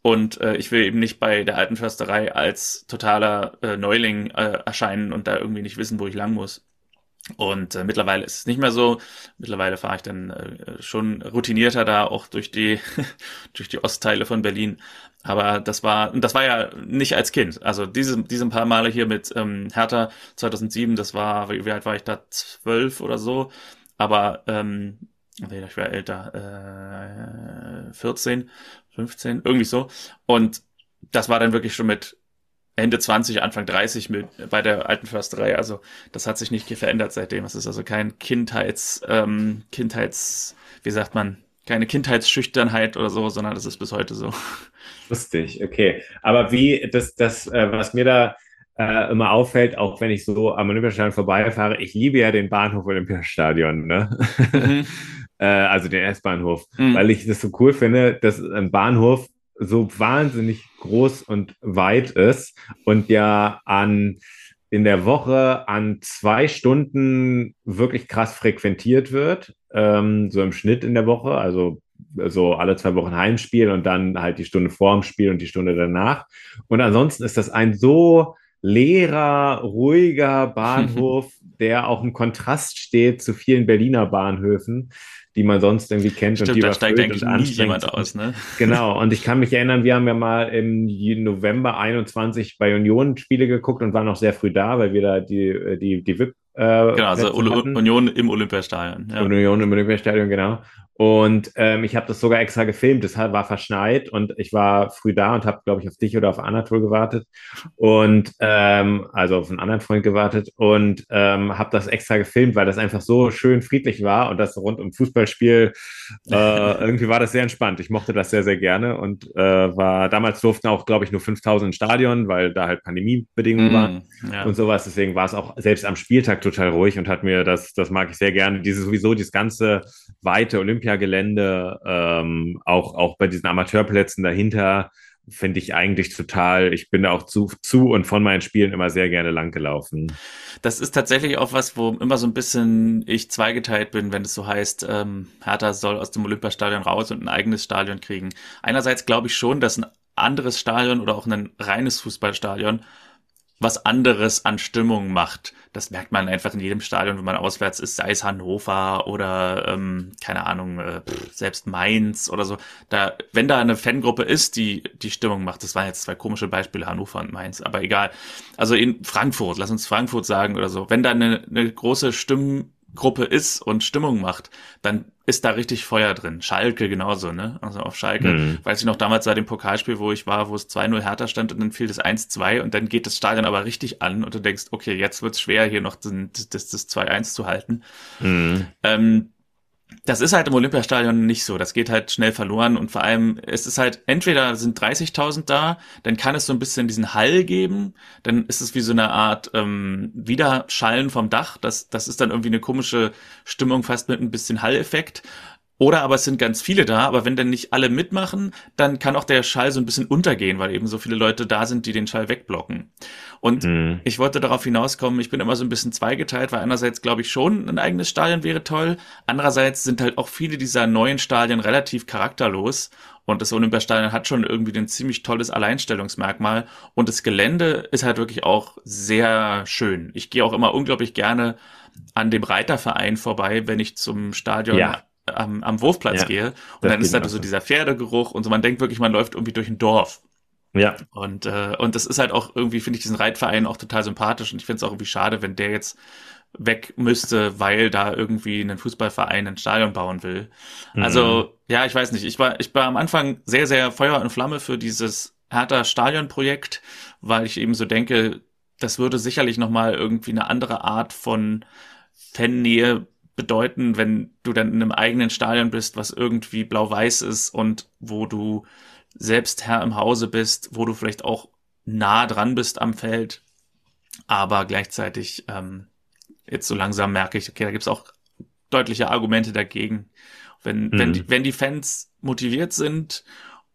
Und ich will eben nicht bei der Alten Försterei als totaler Neuling erscheinen und da irgendwie nicht wissen, wo ich lang muss. Und mittlerweile ist es nicht mehr so. Mittlerweile fahre ich dann schon routinierter da auch durch die durch die Ostteile von Berlin. Aber das war ja nicht als Kind. Also diese paar Male hier mit Hertha 2007, das war, wie alt war ich da? 12 oder so. Aber nee, ich war älter, 14, 15, irgendwie so. Und das war dann wirklich schon mit Ende 20, Anfang 30 mit bei der Alten Försterei. Also das hat sich nicht verändert seitdem. Es ist also kein wie sagt man, keine Kindheitsschüchternheit oder so, sondern das ist bis heute so. Lustig, okay. Aber was mir da immer auffällt, auch wenn ich so am Olympiastadion vorbeifahre, ich liebe ja den Bahnhof Olympiastadion, ne? Mhm. Also den S-Bahnhof, weil Mhm. ich das so cool finde, dass ein Bahnhof so wahnsinnig groß und weit ist und ja in der Woche an 2 Stunden wirklich krass frequentiert wird, so im Schnitt in der Woche, also so alle 2 Wochen Heimspiel und dann halt die Stunde vor dem Spiel und die Stunde danach. Und ansonsten ist das ein so leerer, ruhiger Bahnhof, der auch im Kontrast steht zu vielen Berliner Bahnhöfen, die man sonst irgendwie kennt und die Stimmt, da steigt überfüllt eigentlich und nie anstrengend jemand sind. aus, ne? Genau, und ich kann mich erinnern, wir haben ja mal im November 21 bei Union Spiele geguckt und waren noch sehr früh da, weil wir da die Genau, also VIP-Plätze hatten. Union im Olympiastadion, ja. Union im Olympiastadion, genau. Und ich habe das sogar extra gefilmt. Das war verschneit und ich war früh da und habe, glaube ich, auf dich oder auf Anatol gewartet und also auf einen anderen Freund gewartet und habe das extra gefilmt, weil das einfach so schön friedlich war und das rund um Fußballspiel irgendwie war das sehr entspannt. Ich mochte das sehr, sehr gerne und war damals durften auch, glaube ich, nur 5.000 im Stadion, weil da halt Pandemiebedingungen waren Mm, und ja. sowas. Deswegen war es auch selbst am Spieltag total ruhig und hat mir das mag ich sehr gerne. Dieses ganze weite Olympiagelände, auch bei diesen Amateurplätzen dahinter, finde ich eigentlich total. Ich bin da auch zu und von meinen Spielen immer sehr gerne lang gelaufen. Das ist tatsächlich auch was, wo immer so ein bisschen ich zweigeteilt bin, wenn es so heißt, Hertha soll aus dem Olympiastadion raus und ein eigenes Stadion kriegen. Einerseits glaube ich schon, dass ein anderes Stadion oder auch ein reines Fußballstadion was anderes an Stimmung macht. Das merkt man einfach in jedem Stadion, wenn man auswärts ist, sei es Hannover oder keine Ahnung, selbst Mainz oder so. Da, wenn da eine Fangruppe ist, die Stimmung macht, das waren jetzt zwei komische Beispiele, Hannover und Mainz, aber egal. Also in Frankfurt, lass uns Frankfurt sagen oder so. Wenn da eine große Stimmgruppe ist und Stimmung macht, dann ist da richtig Feuer drin. Schalke genauso, ne? Also auf Schalke, Hm. weiß ich noch damals bei dem Pokalspiel, wo ich war, wo es 2-0 Hertha stand und dann fiel das 1-2 und dann geht das Stadion aber richtig an und du denkst, okay, jetzt wird's schwer, hier noch das 2-1 zu halten. Hm. Ähm, Das ist halt im Olympiastadion nicht so. Das geht halt schnell verloren und vor allem, es ist halt, entweder sind 30.000 da, dann kann es so ein bisschen diesen Hall geben, dann ist es wie so eine Art Widerschallen vom Dach. Das ist dann irgendwie eine komische Stimmung, fast mit ein bisschen Halleffekt. Oder aber es sind ganz viele da, aber wenn dann nicht alle mitmachen, dann kann auch der Schall so ein bisschen untergehen, weil eben so viele Leute da sind, die den Schall wegblocken. Und Hm. ich wollte darauf hinauskommen, ich bin immer so ein bisschen zweigeteilt, weil einerseits glaube ich schon, ein eigenes Stadion wäre toll, andererseits sind halt auch viele dieser neuen Stadien relativ charakterlos und das Olympiastadion hat schon irgendwie ein ziemlich tolles Alleinstellungsmerkmal und das Gelände ist halt wirklich auch sehr schön. Ich gehe auch immer unglaublich gerne an dem Reiterverein vorbei, wenn ich zum Stadion Ja, am Wurfplatz ja, gehe und das dann geht ist da mir auch so so. dieser Pferdegeruch und so, man denkt wirklich, man läuft irgendwie durch ein Dorf. Ja. Und das ist halt auch irgendwie, finde ich diesen Reitverein auch total sympathisch und ich finde es auch irgendwie schade, wenn der jetzt weg müsste, weil da irgendwie ein Fußballverein ein Stadion bauen will. Hm. Also, ja, ich weiß nicht. Ich war am Anfang sehr, sehr Feuer und Flamme für dieses Hertha Stadionprojekt, weil ich eben so denke, das würde sicherlich nochmal irgendwie eine andere Art von Fannähe bedeuten, wenn du dann in einem eigenen Stadion bist, was irgendwie blau-weiß ist und wo du selbst Herr im Hause bist, wo du vielleicht auch nah dran bist am Feld, aber gleichzeitig jetzt so langsam merke ich, okay, da gibt's auch deutliche Argumente dagegen. Hm. Wenn die Fans motiviert sind,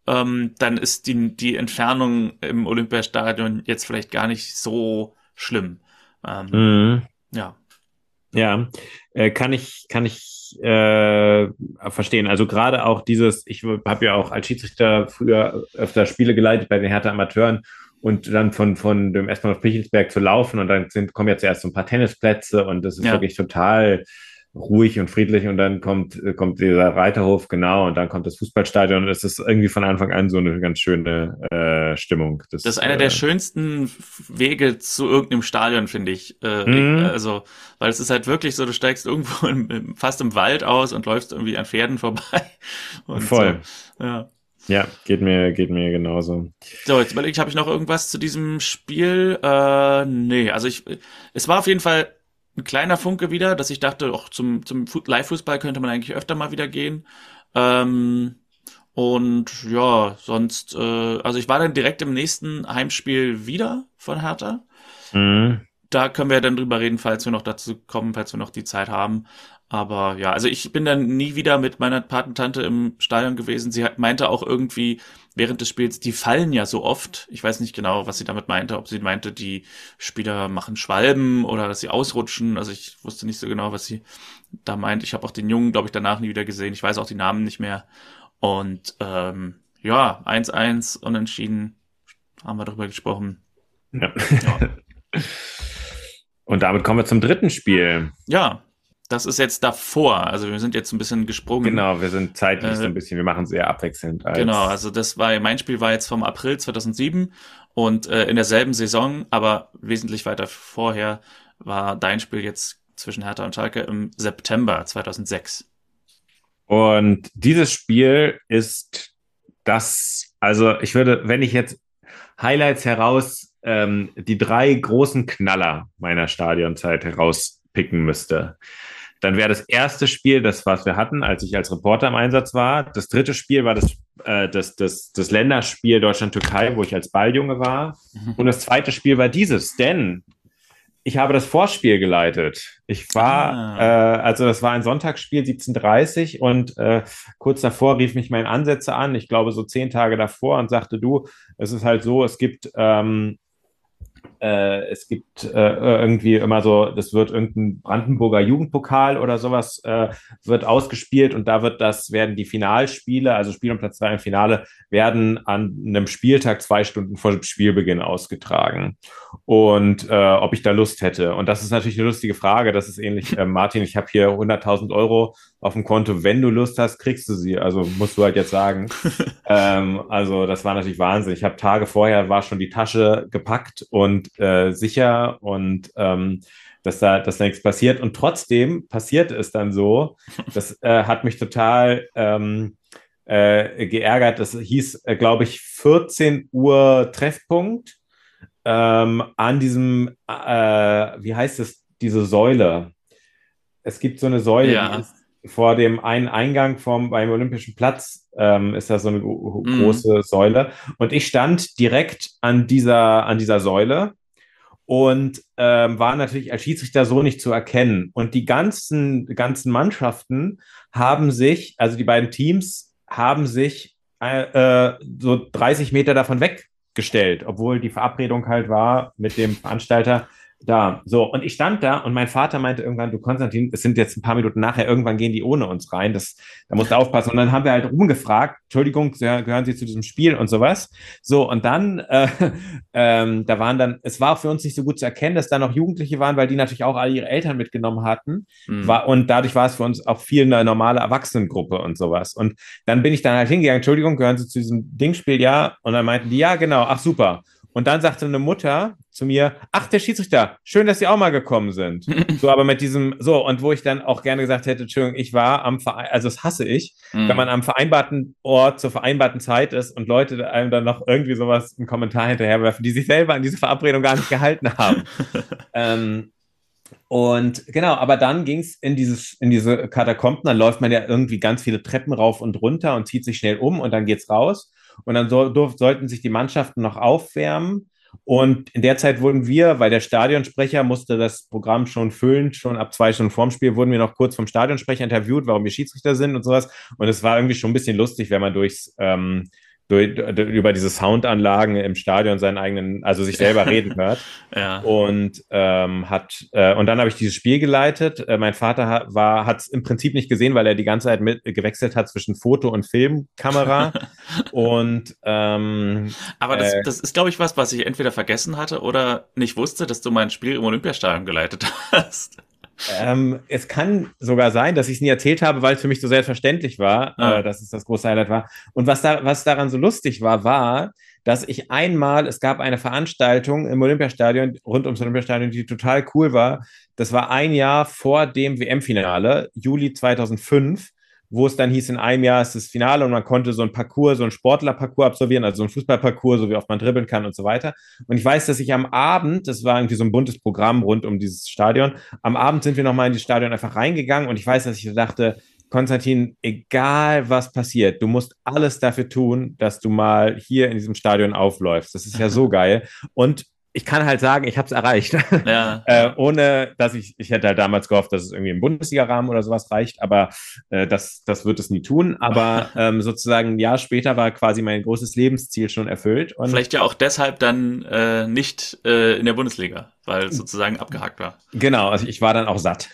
dann ist die Entfernung im Olympiastadion jetzt vielleicht gar nicht so schlimm. Ähm, Hm. ja. Ja, verstehen. Also gerade auch dieses, ich habe ja auch als Schiedsrichter früher öfter Spiele geleitet bei den Hertha Amateuren und dann von dem S-Bahnhof auf Pichelsberg zu laufen und dann kommen ja zuerst so ein paar Tennisplätze und das ist Ja. wirklich total ruhig und friedlich und dann kommt dieser Reiterhof, genau, und dann kommt das Fußballstadion und es ist irgendwie von Anfang an so eine ganz schöne Stimmung. Das ist einer der schönsten Wege zu irgendeinem Stadion, finde ich. Mhm. Also, weil es ist halt wirklich so, du steigst irgendwo fast im Wald aus und läufst irgendwie an Pferden vorbei und so. Voll. Ja. Ja, geht mir genauso. So, jetzt überlege ich, habe ich noch irgendwas zu diesem Spiel? Nee, also es war auf jeden Fall ein kleiner Funke wieder, dass ich dachte, auch zum Live-Fußball könnte man eigentlich öfter mal wieder gehen. Ähm, und ja, sonst, also ich war dann direkt im nächsten Heimspiel wieder von Hertha. Mhm. Da können wir dann drüber reden, falls wir noch dazu kommen, falls wir noch die Zeit haben. Aber ja, also ich bin dann nie wieder mit meiner Patentante im Stadion gewesen. Meinte auch irgendwie während des Spiels, die fallen ja so oft. Ich weiß nicht genau, was sie damit meinte. Ob sie meinte, die Spieler machen Schwalben oder dass sie ausrutschen. Also ich wusste nicht so genau, was sie da meint. Ich habe auch den Jungen, glaube ich, danach nie wieder gesehen. Ich weiß auch die Namen nicht mehr. Und ja, 1-1 unentschieden, haben wir darüber gesprochen. Ja. Ja. Und damit kommen wir zum dritten Spiel. Ja, das ist jetzt davor. Also wir sind jetzt ein bisschen gesprungen. Genau, wir sind zeitlich so Äh, ein bisschen, wir machen es eher abwechselnd genau, als. also mein Spiel war jetzt vom April 2007 und in derselben Saison, aber wesentlich weiter vorher war dein Spiel jetzt zwischen Hertha und Schalke im September 2006. Und dieses Spiel ist also ich würde, wenn ich jetzt Highlights die drei großen Knaller meiner Stadionzeit herauspicken müsste, dann wäre das erste Spiel, das, was wir hatten, als ich als Reporter im Einsatz war. Das dritte Spiel war das Länderspiel Deutschland-Türkei, wo ich als Balljunge war. Und das zweite Spiel war dieses, denn ich habe das Vorspiel geleitet. Ah. Also das war ein Sonntagsspiel, 17:30 und kurz davor rief mich mein Ansetzer an, ich glaube so 10 Tage davor und sagte, du, es ist halt so, es gibt irgendwie immer so, das wird irgendein Brandenburger Jugendpokal oder sowas wird ausgespielt und werden die Finalspiele, also Spiel um Platz 3 im Finale, werden an einem Spieltag 2 Stunden vor dem Spielbeginn ausgetragen. Und ob ich da Lust hätte. Und das ist natürlich eine lustige Frage. Das ist ähnlich, Martin, ich habe hier 100.000 € auf dem Konto. Wenn du Lust hast, kriegst du sie. Also musst du halt jetzt sagen. Also das war natürlich Wahnsinn. Ich habe Tage vorher war schon die Tasche gepackt und sicher und dass da nichts passiert. Und trotzdem passiert es dann so. Das hat mich total geärgert. Das hieß, glaube ich, 14 Uhr Treffpunkt an diesem, wie heißt es, diese Säule. Es gibt so eine Säule, die Ja. ist vor dem einen Eingang beim Olympischen Platz, ist da so eine Mm. große Säule. Und ich stand direkt an dieser Säule und war natürlich als Schiedsrichter so nicht zu erkennen. Und die ganzen Mannschaften also die beiden Teams haben sich so 30 Meter davon weggestellt, obwohl die Verabredung halt war mit dem Veranstalter, da, so, und ich stand da und mein Vater meinte irgendwann, du Konstantin, es sind jetzt ein paar Minuten nachher, irgendwann gehen die ohne uns rein, da musst du aufpassen. Und dann haben wir halt rumgefragt, Entschuldigung, gehören Sie zu diesem Spiel und sowas. So, und dann, es war auch für uns nicht so gut zu erkennen, dass da noch Jugendliche waren, weil die natürlich auch alle ihre Eltern mitgenommen hatten. Mm. Und dadurch war es für uns auch viel eine normale Erwachsenengruppe und sowas. Und dann bin ich dann halt hingegangen, Entschuldigung, gehören Sie zu diesem Dingspiel? Ja. Und dann meinten die, ja, genau, ach super. Und dann sagte eine Mutter zu mir, ach, der Schiedsrichter, schön, dass Sie auch mal gekommen sind. So, aber mit und wo ich dann auch gerne gesagt hätte, Entschuldigung, ich war am Verein, also das hasse ich, wenn man Mm. am vereinbarten Ort zur vereinbarten Zeit ist und Leute einem dann noch irgendwie sowas, einen Kommentar hinterherwerfen, die sich selber an diese Verabredung gar nicht gehalten haben. Und genau, aber dann ging es in diese Katakomben, dann läuft man ja irgendwie ganz viele Treppen rauf und runter und zieht sich schnell um und dann geht's raus. Und dann sollten sich die Mannschaften noch aufwärmen. Und in der Zeit wurden wir, weil der Stadionsprecher musste das Programm schon füllen, schon ab 2 Stunden vorm Spiel, wurden wir noch kurz vom Stadionsprecher interviewt, warum wir Schiedsrichter sind und sowas. Und es war irgendwie schon ein bisschen lustig, wenn man über diese Soundanlagen im Stadion seinen eigenen, also sich selber reden hört. Ja. Und und dann habe ich dieses Spiel geleitet. Mein Vater hat es im Prinzip nicht gesehen, weil er die ganze Zeit gewechselt hat zwischen Foto- und Filmkamera. Und Aber das ist, glaube ich, was ich entweder vergessen hatte oder nicht wusste, dass du mein Spiel im Olympiastadion geleitet hast. Es kann sogar sein, dass ich es nie erzählt habe, weil es für mich so selbstverständlich war, Ah. dass es das große Highlight war. Und was daran so lustig war, dass ich einmal, es gab eine Veranstaltung im Olympiastadion, rund ums Olympiastadion, die total cool war. Das war ein Jahr vor dem WM-Finale, Juli 2005, wo es dann hieß, in einem Jahr ist das Finale und man konnte so ein Parcours, so ein Sportlerparcours absolvieren, also so ein Fußballparcours, so wie oft man dribbeln kann und so weiter. Und ich weiß, dass ich am Abend, das war irgendwie so ein buntes Programm rund um dieses Stadion, am Abend sind wir nochmal in das Stadion einfach reingegangen und ich weiß, dass ich dachte, Konstantin, egal was passiert, du musst alles dafür tun, dass du mal hier in diesem Stadion aufläufst. Das ist ja so geil. Und ich kann halt sagen, ich habe es erreicht. Ja, ja. Ohne dass ich hätte halt damals gehofft, dass es irgendwie im Bundesliga-Rahmen oder sowas reicht, aber das wird es nie tun. Aber sozusagen ein Jahr später war quasi mein großes Lebensziel schon erfüllt. Und Vielleicht ja auch deshalb dann nicht in der Bundesliga, weil es sozusagen abgehakt war. genau, also ich war dann auch satt.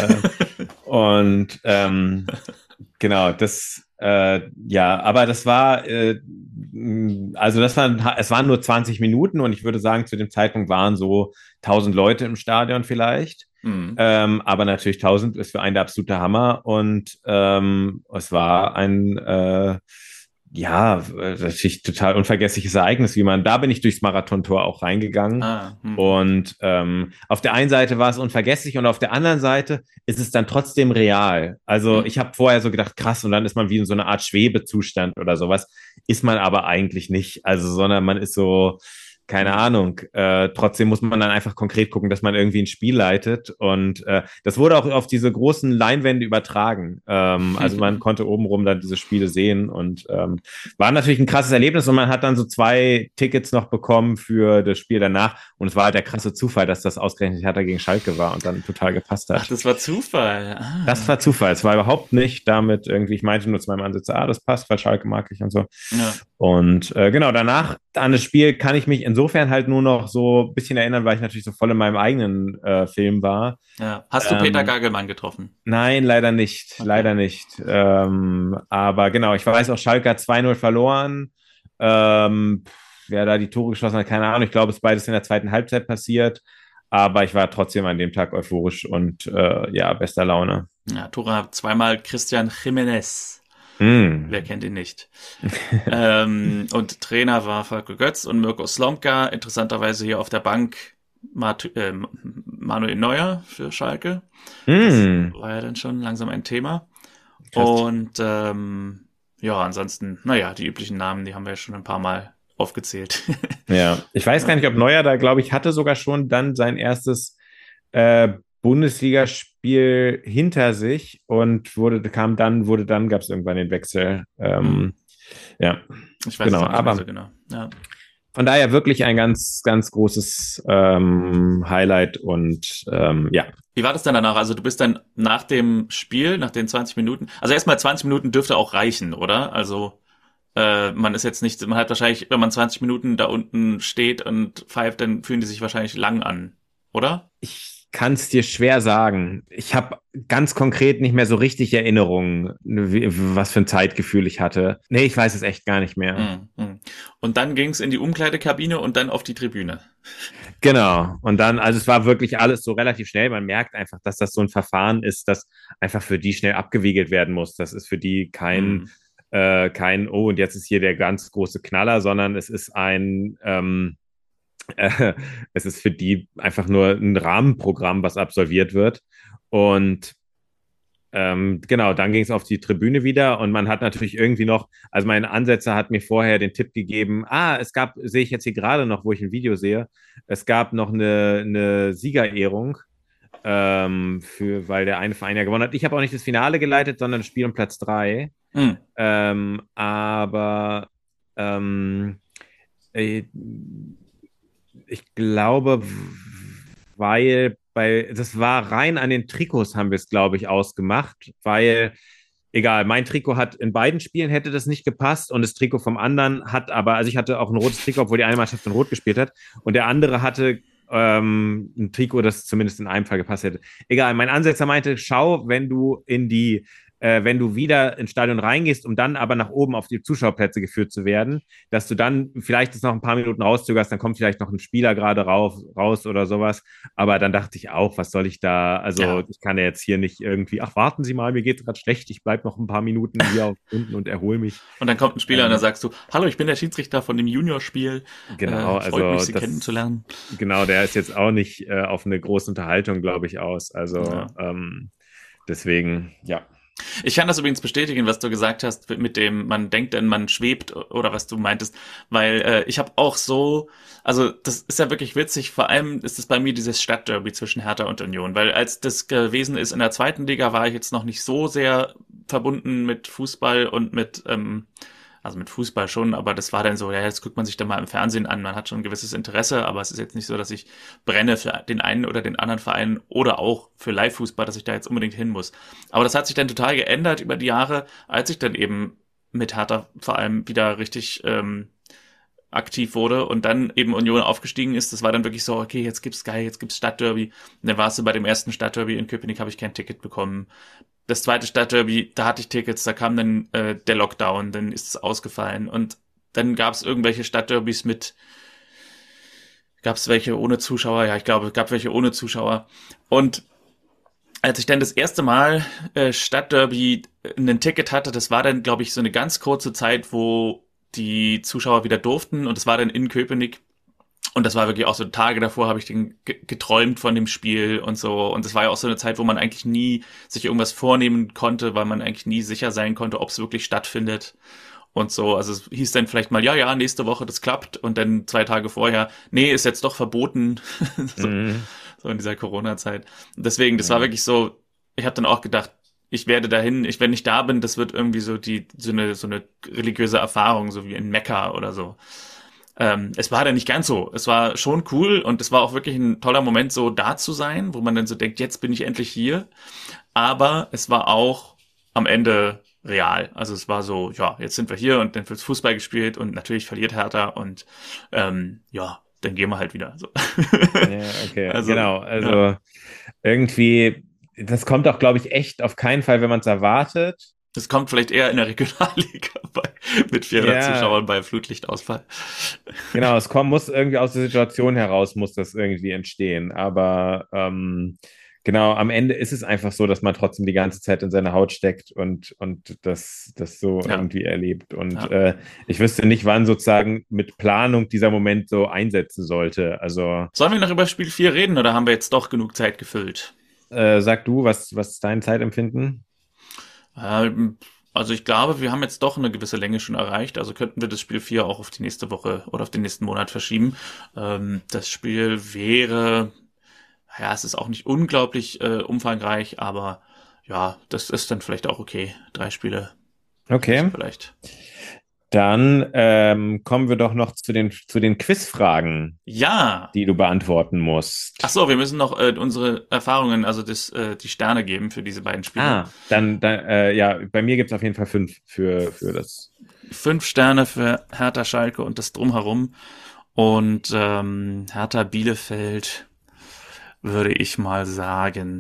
Und genau, ja, aber das war, es waren nur 20 Minuten und ich würde sagen, zu dem Zeitpunkt waren so 1000 Leute im Stadion vielleicht. Mhm. Aber natürlich 1000 ist für einen der absolute Hammer und es war ja, natürlich total unvergessliches Ereignis, da bin ich durchs Marathontor auch reingegangen. Und auf der einen Seite war es unvergesslich und auf der anderen Seite ist es dann trotzdem real. Also Mhm. ich habe vorher so gedacht, krass, und dann ist man wie in so einer Art Schwebezustand oder sowas. Ist man aber eigentlich nicht. Also, sondern man ist so, keine Mhm. Ahnung. Trotzdem muss man dann einfach konkret gucken, dass man irgendwie ein Spiel leitet. Und das wurde auch auf diese großen Leinwände übertragen. Also man konnte obenrum dann diese Spiele sehen und war natürlich ein krasses Erlebnis. Und man hat dann so 2 Tickets noch bekommen für das Spiel danach. Und es war halt der krasse Zufall, dass das ausgerechnet Hertha gegen Schalke war und dann total gepasst Ach, hat. das war Zufall. Das Ah. war Zufall. Es war überhaupt nicht damit irgendwie, ich meinte nur zu meinem Ansitz, das passt, weil Schalke mag ich und so. Ja, Und genau, danach an das Spiel kann ich mich insofern halt nur noch so ein bisschen erinnern, weil ich natürlich so voll in meinem eigenen Film war. ja. Hast du Peter Ähm, Gagelmann getroffen? nein, leider nicht, Okay. leider nicht. Aber genau, ich weiß auch, Schalke hat 2-0 verloren. Wer da die Tore geschossen hat, keine Ahnung. Ich glaube, es ist beides in der zweiten Halbzeit passiert. Aber ich war trotzdem an dem Tag euphorisch und ja, bester Laune. Ja, Tore hat zweimal Christian Jiménez. Wer Mm. kennt ihn nicht? Und Trainer war Volker Götz und Mirko Slomka. Interessanterweise hier auf der Bank Manuel Neuer für Schalke. Das Mm. war ja dann schon langsam ein Thema. Krass. Und ja, ansonsten, naja, die üblichen Namen, die haben wir ja schon ein paar Mal aufgezählt. Ja, ich weiß gar Ja. nicht, ob Neuer da, glaube ich, hatte sogar schon dann sein erstes äh, Bundesligaspiel hinter sich und wurde dann, gab es irgendwann den Wechsel. Hm. Ja, Ich weiß es genau. auch nicht mehr Aber so genau. Ja. von daher wirklich ein ganz, ganz großes Highlight und ja. Wie war das denn danach? Also du bist dann nach dem Spiel, nach den 20 Minuten, also erstmal 20 Minuten dürfte auch reichen, oder? Also man ist jetzt nicht, man hat wahrscheinlich, wenn man 20 Minuten da unten steht und pfeift, dann fühlen die sich wahrscheinlich lang an, oder? Ich kann es dir schwer sagen. Ich habe ganz konkret nicht mehr so richtig Erinnerungen, was für ein Zeitgefühl ich hatte. Nee, ich weiß es echt gar nicht mehr. Mhm. Und dann ging es in die Umkleidekabine und dann auf die Tribüne. Genau. Und dann, also es war wirklich alles so relativ schnell. Man merkt einfach, dass das so ein Verfahren ist, das einfach für die schnell abgewiegelt werden muss. Das ist für die Mhm. oh, und jetzt ist hier der ganz große Knaller, sondern es ist äh, es ist für die einfach nur ein Rahmenprogramm, was absolviert wird. Und genau, dann ging es auf die Tribüne wieder und man hat natürlich irgendwie noch, also mein Ansetzer hat mir vorher den Tipp gegeben, es gab, sehe ich jetzt hier gerade noch, wo ich ein Video sehe, es gab noch eine Siegerehrung, weil der eine Verein ja gewonnen hat. Ich habe auch nicht das Finale geleitet, sondern das Spiel um Platz 3. Mhm. Aber äh, ich glaube, das war rein an den Trikots haben wir es, glaube ich, ausgemacht, weil egal. Mein Trikot hat in beiden Spielen hätte das nicht gepasst und das Trikot vom anderen hat aber, also ich hatte auch ein rotes Trikot, obwohl die eine Mannschaft in Rot gespielt hat und der andere hatte ein Trikot, das zumindest in einem Fall gepasst hätte. Egal, mein Ansetzer meinte, schau, wenn du wieder ins Stadion reingehst, um dann aber nach oben auf die Zuschauerplätze geführt zu werden, dass du dann vielleicht jetzt noch ein paar Minuten rauszögerst, dann kommt vielleicht noch ein Spieler gerade raus oder sowas. Aber dann dachte ich auch, was soll ich da? Also Ja. ich kann ja jetzt hier nicht irgendwie, ach, warten Sie mal, mir geht's gerade schlecht, ich bleib noch ein paar Minuten hier unten und erhole mich. Und dann kommt ein Spieler und dann sagst du, hallo, ich bin der Schiedsrichter von dem Juniorspiel. Genau, Freut mich, also Sie kennenzulernen. genau, der ist jetzt auch nicht auf eine große Unterhaltung, glaube ich, aus. Also Ja. deswegen, ja. Ich kann das übrigens bestätigen, was du gesagt hast, mit dem, man denkt denn, man schwebt oder was du meintest, weil ich habe auch so, also das ist ja wirklich witzig, vor allem ist es bei mir dieses Stadtderby zwischen Hertha und Union, weil als das gewesen ist in der zweiten Liga, war ich jetzt noch nicht so sehr verbunden mit Fußball und also mit Fußball schon, aber das war dann so, ja, jetzt guckt man sich da mal im Fernsehen an, man hat schon ein gewisses Interesse, aber es ist jetzt nicht so, dass ich brenne für den einen oder den anderen Verein oder auch für Live-Fußball, dass ich da jetzt unbedingt hin muss. Aber das hat sich dann total geändert über die Jahre, als ich dann eben mit Hertha vor allem wieder richtig aktiv wurde und dann eben Union aufgestiegen ist. Das war dann wirklich so, okay, jetzt gibt's geil, jetzt gibt's Stadtderby. Und dann warst du bei dem ersten Stadtderby in Köpenick, habe ich kein Ticket bekommen. Das zweite Stadtderby, da hatte ich Tickets, da kam dann der Lockdown, dann ist es ausgefallen und dann gab es irgendwelche Stadtderbys gab es welche ohne Zuschauer? Ja, ich glaube, es gab welche ohne Zuschauer. Und als ich dann das erste Mal Stadtderby ein Ticket hatte, das war dann, glaube ich, so eine ganz kurze Zeit, wo die Zuschauer wieder durften und es war dann in Köpenick. Und das war wirklich auch so Tage davor, habe ich geträumt von dem Spiel und so. Und es war ja auch so eine Zeit, wo man eigentlich nie sich irgendwas vornehmen konnte, weil man eigentlich nie sicher sein konnte, ob es wirklich stattfindet und so. Also es hieß dann vielleicht mal, ja, nächste Woche, das klappt. Und dann 2 Tage vorher, nee, ist jetzt doch verboten. so, so in dieser Corona-Zeit. Und deswegen, das war wirklich so, ich habe dann auch gedacht, ich werde dahin, wenn ich da bin, das wird irgendwie so so eine religiöse Erfahrung, so wie in Mekka oder so. Es war dann nicht ganz so. Es war schon cool und es war auch wirklich ein toller Moment, so da zu sein, wo man dann so denkt, jetzt bin ich endlich hier. Aber es war auch am Ende real. Also es war so, ja, jetzt sind wir hier und dann wird Fußball gespielt und natürlich verliert Hertha und ja, dann gehen wir halt wieder. So. Ja, okay, Also, genau. Also ja. irgendwie, das kommt auch, glaube ich, echt auf keinen Fall, wenn man es erwartet. Das kommt vielleicht eher in der Regionalliga mit 400 Ja, Zuschauern bei Flutlichtausfall. genau, muss irgendwie aus der Situation heraus, muss das irgendwie entstehen. Aber genau, am Ende ist es einfach so, dass man trotzdem die ganze Zeit in seiner Haut steckt und das so Ja, irgendwie erlebt. Und ja. ich wüsste nicht, wann sozusagen mit Planung dieser Moment so einsetzen sollte. Also Sollen wir noch über Spiel 4 reden oder haben wir jetzt doch genug Zeit gefüllt? sag du, was ist dein Zeitempfinden? Also ich glaube, wir haben jetzt doch eine gewisse Länge schon erreicht. Also könnten wir das Spiel 4 auch auf die nächste Woche oder auf den nächsten Monat verschieben. Das Spiel wäre, ja, es ist auch nicht unglaublich umfangreich, aber ja, das ist dann vielleicht auch okay. 3 Spiele reichen Okay. vielleicht. Dann kommen wir doch noch zu den Quizfragen, Ja. die du beantworten Ach musst. so, wir müssen noch unsere Erfahrungen, also die Sterne geben für diese beiden Spiele. Ja, bei mir gibt es auf jeden Fall 5 für das. 5 Sterne für Hertha Schalke und das Drumherum. Und Hertha Bielefeld würde ich mal sagen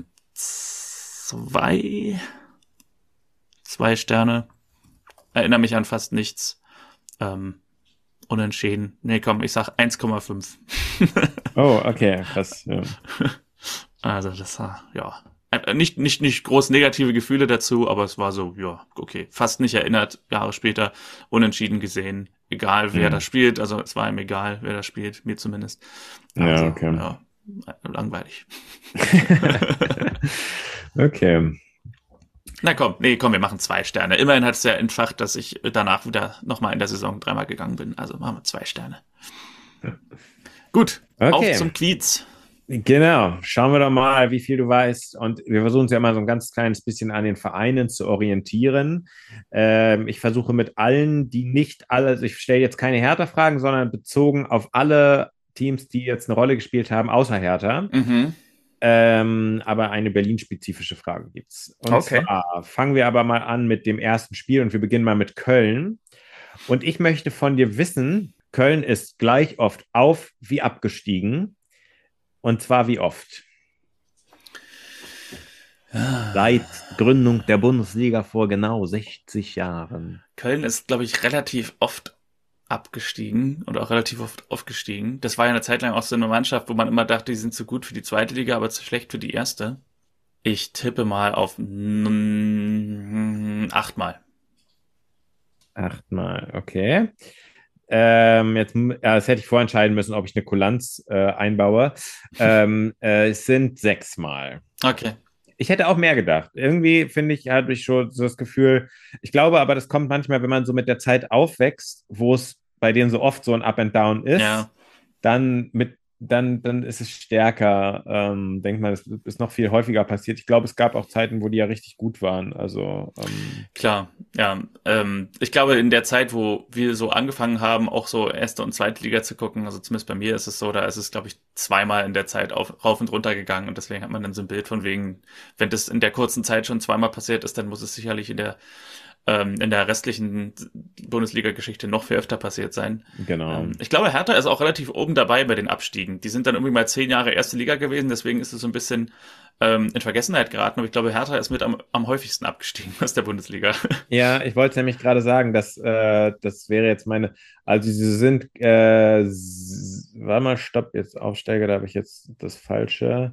2. 2 Sterne. Erinnere mich an fast nichts. Unentschieden. Nee, komm, ich sag 1,5. Oh, okay, krass. Ja. Also das war, ja. Nicht groß negative Gefühle dazu, aber es war so, ja, okay. Fast nicht erinnert, Jahre später, unentschieden gesehen. Egal, wer da Hm. spielt. Also es war ihm egal, wer da spielt, mir zumindest. Ja, Also, okay. ja, langweilig. Okay. Na komm, nee, komm, wir machen 2 Sterne. Immerhin hat es ja entfacht, dass ich danach wieder nochmal in der Saison 3-mal gegangen bin. Also machen wir 2 Sterne. Gut, auf Okay. zum Quiz. Genau. Schauen wir doch mal, wie viel du weißt. Und wir versuchen uns ja mal so ein ganz kleines bisschen an den Vereinen zu orientieren. Ich versuche mit allen, die nicht alle, also ich stelle jetzt keine Hertha-Fragen, sondern bezogen auf alle Teams, die jetzt eine Rolle gespielt haben, außer Hertha. Mhm. Aber eine Berlin-spezifische Frage gibt's. Und Okay. zwar fangen wir aber mal an mit dem ersten Spiel und wir beginnen mal mit Köln. Und ich möchte von dir wissen, Köln ist gleich oft auf wie abgestiegen. Und zwar wie oft? Seit Gründung der Bundesliga vor genau 60 Jahren. Köln ist, glaube ich, relativ oft abgestiegen und auch relativ oft aufgestiegen. Das war ja eine Zeit lang auch so eine Mannschaft, wo man immer dachte, die sind zu gut für die zweite Liga, aber zu schlecht für die erste. Ich tippe mal auf 8-mal. 8-mal, okay. Das hätte ich vorentscheiden müssen, ob ich eine Kulanz einbaue. Es sind 6-mal. Okay. Ich hätte auch mehr gedacht. Irgendwie finde ich, hatte ich schon so das Gefühl, ich glaube aber, das kommt manchmal, wenn man so mit der Zeit aufwächst, wo es bei denen so oft so ein Up and Down ist, Ja, dann ist es stärker. Denkt man, es ist noch viel häufiger passiert. Ich glaube, es gab auch Zeiten, wo die ja richtig gut waren. Also, klar. Ja, ich glaube, in der Zeit, wo wir so angefangen haben, auch so erste und zweite Liga zu gucken, also zumindest bei mir ist es so, da ist es, glaube ich, zweimal in der Zeit rauf und runter gegangen und deswegen hat man dann so ein Bild von wegen, wenn das in der kurzen Zeit schon zweimal passiert ist, dann muss es sicherlich in der restlichen Bundesliga-Geschichte noch viel öfter passiert sein. genau. Ich glaube, Hertha ist auch relativ oben dabei bei den Abstiegen. Die sind dann irgendwie mal 10 Jahre erste Liga gewesen, deswegen ist es so ein bisschen in Vergessenheit geraten. Aber ich glaube, Hertha ist mit am häufigsten abgestiegen aus der Bundesliga. Ja, ich wollte nämlich gerade sagen, das wäre jetzt meine, also sie sind, warte mal, stopp, jetzt Aufsteiger, da habe ich jetzt das Falsche.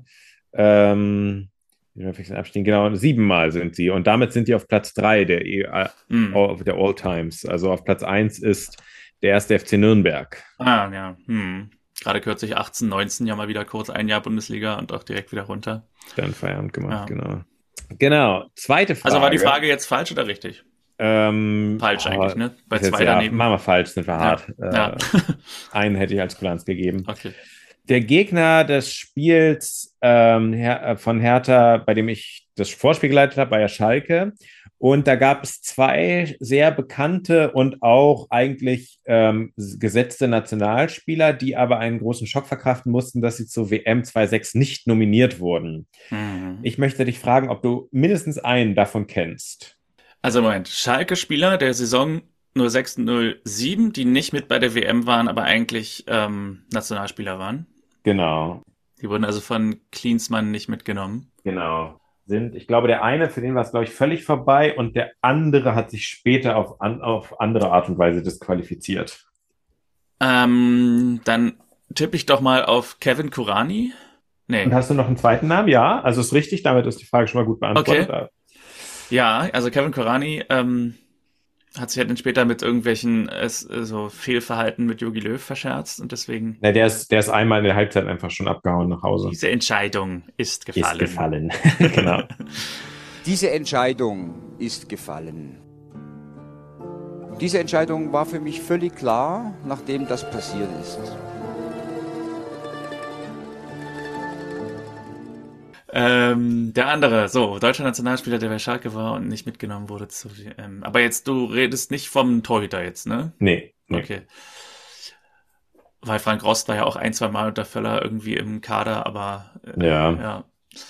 Die häufigsten Abstiegen, genau, 7-mal sind sie und damit sind die auf Platz 3 Hm. der All-Times. Also auf Platz 1 ist der erste FC Nürnberg. Ah, ja. Hm. Gerade kürzlich 18, 19 ja mal wieder kurz ein Jahr Bundesliga und auch direkt wieder runter. Dann Feierabend gemacht, Ja. genau. Genau, zweite Frage. Also war die Frage jetzt falsch oder richtig? Falsch Oh, eigentlich, ne? Bei ist jetzt, zwei ja, daneben. machen wir falsch, sind wir Ja. hart. Ja. Einen hätte ich als Kulanz gegeben. Okay. Der Gegner des Spiels von Hertha, bei dem ich das Vorspiel geleitet habe, war ja Schalke. Und da gab es zwei sehr bekannte und auch eigentlich gesetzte Nationalspieler, die aber einen großen Schock verkraften mussten, dass sie zur WM 2006 nicht nominiert wurden. Mhm. Ich möchte dich fragen, ob du mindestens einen davon kennst. Also Moment, Schalke-Spieler der Saison 06/07, die nicht mit bei der WM waren, aber eigentlich Nationalspieler waren. Genau, Die wurden also von Klinsmann nicht mitgenommen. genau. Ich glaube, der eine, für den war es, glaube ich, völlig vorbei und der andere hat sich später auf andere Art und Weise disqualifiziert. Dann tippe ich doch mal auf Kevin Kurani. Und Nee. hast du noch einen zweiten Namen? Ja, also ist richtig, damit ist die Frage schon mal gut beantwortet. Okay. Ja, also Kevin Kurani hat sich ja dann später mit irgendwelchen so Fehlverhalten mit Jogi Löw verscherzt und deswegen Ne, der ist einmal in der Halbzeit einfach schon abgehauen nach Hause. diese Entscheidung ist gefallen. Ist gefallen. Genau. Diese Entscheidung ist gefallen. Diese Entscheidung war für mich völlig klar, nachdem das passiert ist. Der andere, so, deutscher Nationalspieler, der bei Schalke war und nicht mitgenommen wurde zu WM. Aber jetzt, du redest nicht vom Torhüter jetzt, ne? Nee. Okay. Weil Frank Rost war ja auch ein, zwei Mal unter Völler irgendwie im Kader, aber Ja.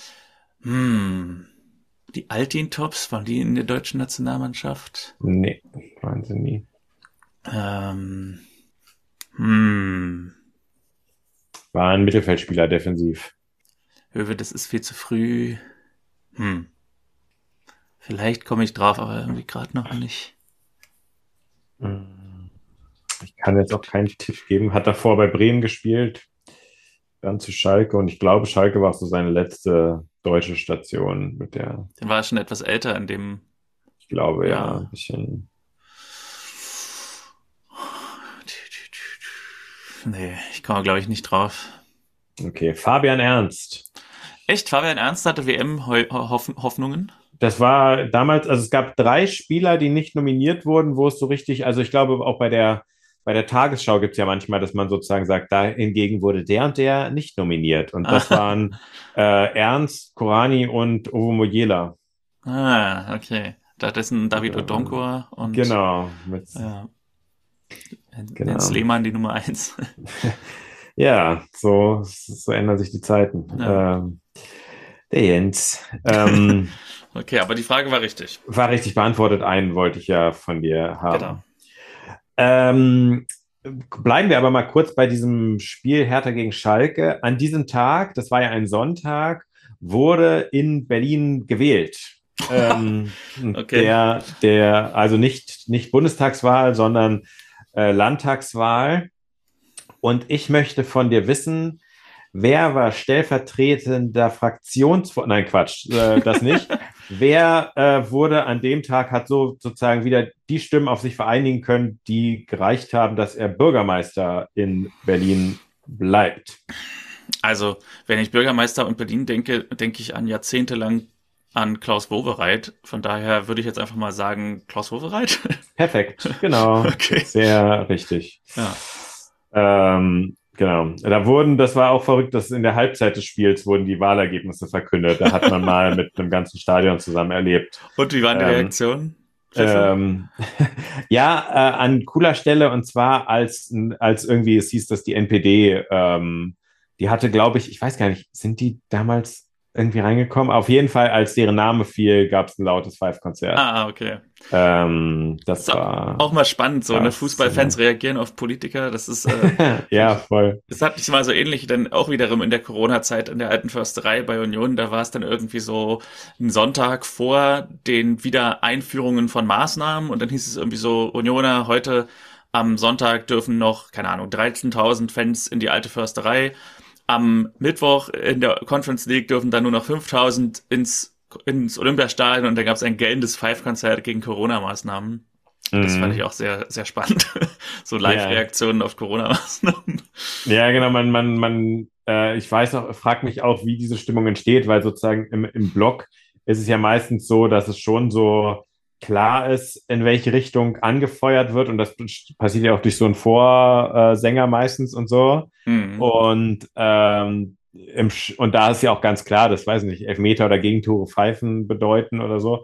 Die Altin-Tops, waren die in der deutschen Nationalmannschaft? Nee, Wahnsinn nie. War ein Mittelfeldspieler defensiv. Höwe, das ist viel zu früh. Vielleicht komme ich drauf, aber irgendwie gerade noch nicht. Ich kann jetzt auch keinen Tipp geben. Hat davor bei Bremen gespielt, dann zu Schalke und ich glaube, Schalke war so seine letzte deutsche Station mit der. Dann war er schon etwas älter in dem. Ich glaube, ja, Ja. ein bisschen. Nee, ich komme, glaube ich, nicht drauf. Okay, Fabian Ernst. Echt? Fabian Ernst hatte WM-Hoffnungen? Das war damals, also es gab 3 Spieler, die nicht nominiert wurden, wo es so richtig, also ich glaube auch bei der Tagesschau gibt es ja manchmal, dass man sozusagen sagt, da hingegen wurde der und der nicht nominiert. Und das waren Ernst, Korani und Ovo Moyela. Okay. Stattdessen David Odonkor und Genau. ja. Genau. Jens Lehmann die Nummer 1. Ja, so ändern sich die Zeiten. Ja. Der Jens. Okay, aber die Frage war richtig. War richtig beantwortet. Einen wollte ich ja von dir Genau. haben. Ähm, Bleiben wir aber mal kurz bei diesem Spiel Hertha gegen Schalke. An diesem Tag, das war ja ein Sonntag, wurde in Berlin gewählt. Okay. Also nicht Bundestagswahl, sondern Landtagswahl. Und ich möchte von dir wissen, wer war stellvertretender Nein, Quatsch, das nicht. Wer wurde an dem Tag, hat sozusagen wieder die Stimmen auf sich vereinigen können, die gereicht haben, dass er Bürgermeister in Berlin bleibt? Also, wenn ich Bürgermeister und Berlin denke, denke ich an jahrzehntelang an Klaus Wowereit. Von daher würde ich jetzt einfach mal sagen, Klaus Wowereit. Perfekt, genau. Okay. Sehr richtig. Ja. Genau. Das war auch verrückt, dass in der Halbzeit des Spiels wurden die Wahlergebnisse verkündet. Da hat man mal mit einem ganzen Stadion zusammen erlebt. Und wie waren die Reaktionen? Ähm, ja, an cooler Stelle und zwar als irgendwie es hieß, dass die NPD, die hatte, glaube ich weiß gar nicht, sind die damals irgendwie reingekommen? Auf jeden Fall, als deren Name fiel, gab es ein lautes Five-Konzert. Okay. Das Ist war auch mal spannend, so, ne? krass, Fußballfans reagieren auf Politiker, das ist, ja, voll. das hatte ich mal so ähnlich dann auch wiederum in der Corona-Zeit in der alten Försterei bei Union, da war es dann irgendwie so ein Sonntag vor den Wiedereinführungen von Maßnahmen und dann hieß es irgendwie so, Unioner, heute am Sonntag dürfen noch, keine Ahnung, 13.000 Fans in die alte Försterei. Am Mittwoch in der Conference League dürfen dann nur noch 5.000 ins Olympiastadion und da gab es ein gellendes Five-Konzert gegen Corona-Maßnahmen. Das fand ich auch sehr, sehr spannend. So Live-Reaktionen auf Corona-Maßnahmen. Ja, genau, ich weiß noch, frag mich auch, wie diese Stimmung entsteht, weil sozusagen im Blog ist es ja meistens so, dass es schon so klar ist, in welche Richtung angefeuert wird und das passiert ja auch durch so einen Vorsänger meistens und so. Mhm. Und und da ist ja auch ganz klar, das weiß ich nicht, Elfmeter oder Gegentore pfeifen bedeuten oder so,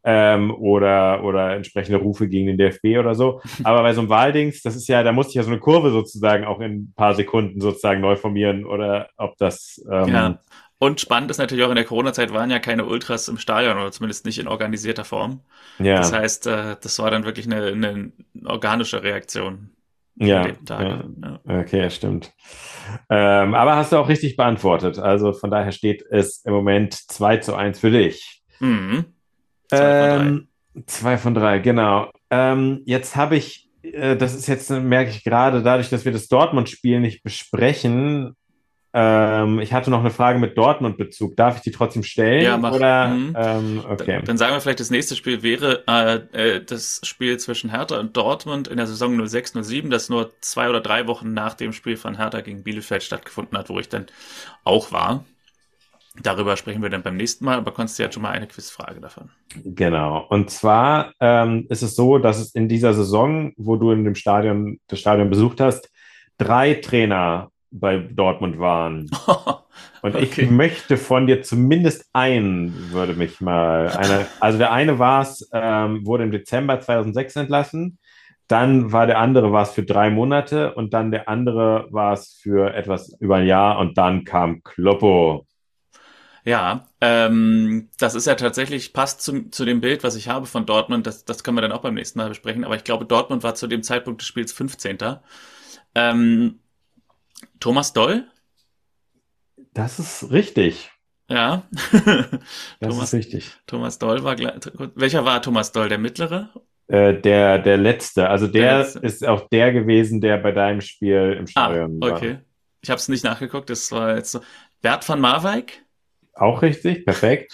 oder entsprechende Rufe gegen den DFB oder so. Aber bei so einem Wahldings, das ist ja, da musste ich ja so eine Kurve sozusagen auch in ein paar Sekunden sozusagen neu formieren oder ob das. Ja. Und spannend ist natürlich auch, in der Corona-Zeit waren ja keine Ultras im Stadion oder zumindest nicht in organisierter Form. Das Ja, heißt, das war dann wirklich eine organische Reaktion an ja, dem Tag. Ja. okay, stimmt. Aber hast du auch richtig beantwortet. Also von daher steht es im Moment 2:1 für dich. Mhm. 2 von 3. 2 von 3, genau. Jetzt habe ich, das ist jetzt, merke ich gerade, dadurch, dass wir das Dortmund-Spiel nicht besprechen, ich hatte noch eine Frage mit Dortmund-Bezug. Darf ich die trotzdem Ja, stellen? mach. Oder, Mhm. okay. Dann sagen wir vielleicht, das nächste Spiel wäre das Spiel zwischen Hertha und Dortmund in der Saison 06/07, das nur 2 oder 3 Wochen nach dem Spiel von Hertha gegen Bielefeld stattgefunden hat, wo ich dann auch war. Darüber sprechen wir dann beim nächsten Mal, aber konntest du jetzt schon mal eine Quizfrage davon. Genau. Und zwar ist es so, dass es in dieser Saison, wo du das Stadion besucht hast, 3 Trainer bei Dortmund waren. Und ich Okay. möchte von dir zumindest also der eine wurde im Dezember 2006 entlassen, dann war der andere war es für 3 Monate und dann der andere war es für etwas über ein Jahr und dann kam Kloppo. Ja, das ist ja tatsächlich, passt zu dem Bild, was ich habe von Dortmund, das können wir dann auch beim nächsten Mal besprechen, aber ich glaube, Dortmund war zu dem Zeitpunkt des Spiels 15. Thomas Doll? Das ist richtig. Ja. Das ist richtig. Thomas Doll war welcher war Thomas Doll? Der mittlere? Der letzte, also Der der letzte. ist auch der gewesen, der bei deinem Spiel im Stadion war. Okay. Ich habe es nicht nachgeguckt, das war jetzt so. Bert van Marwijk? Auch richtig, perfekt.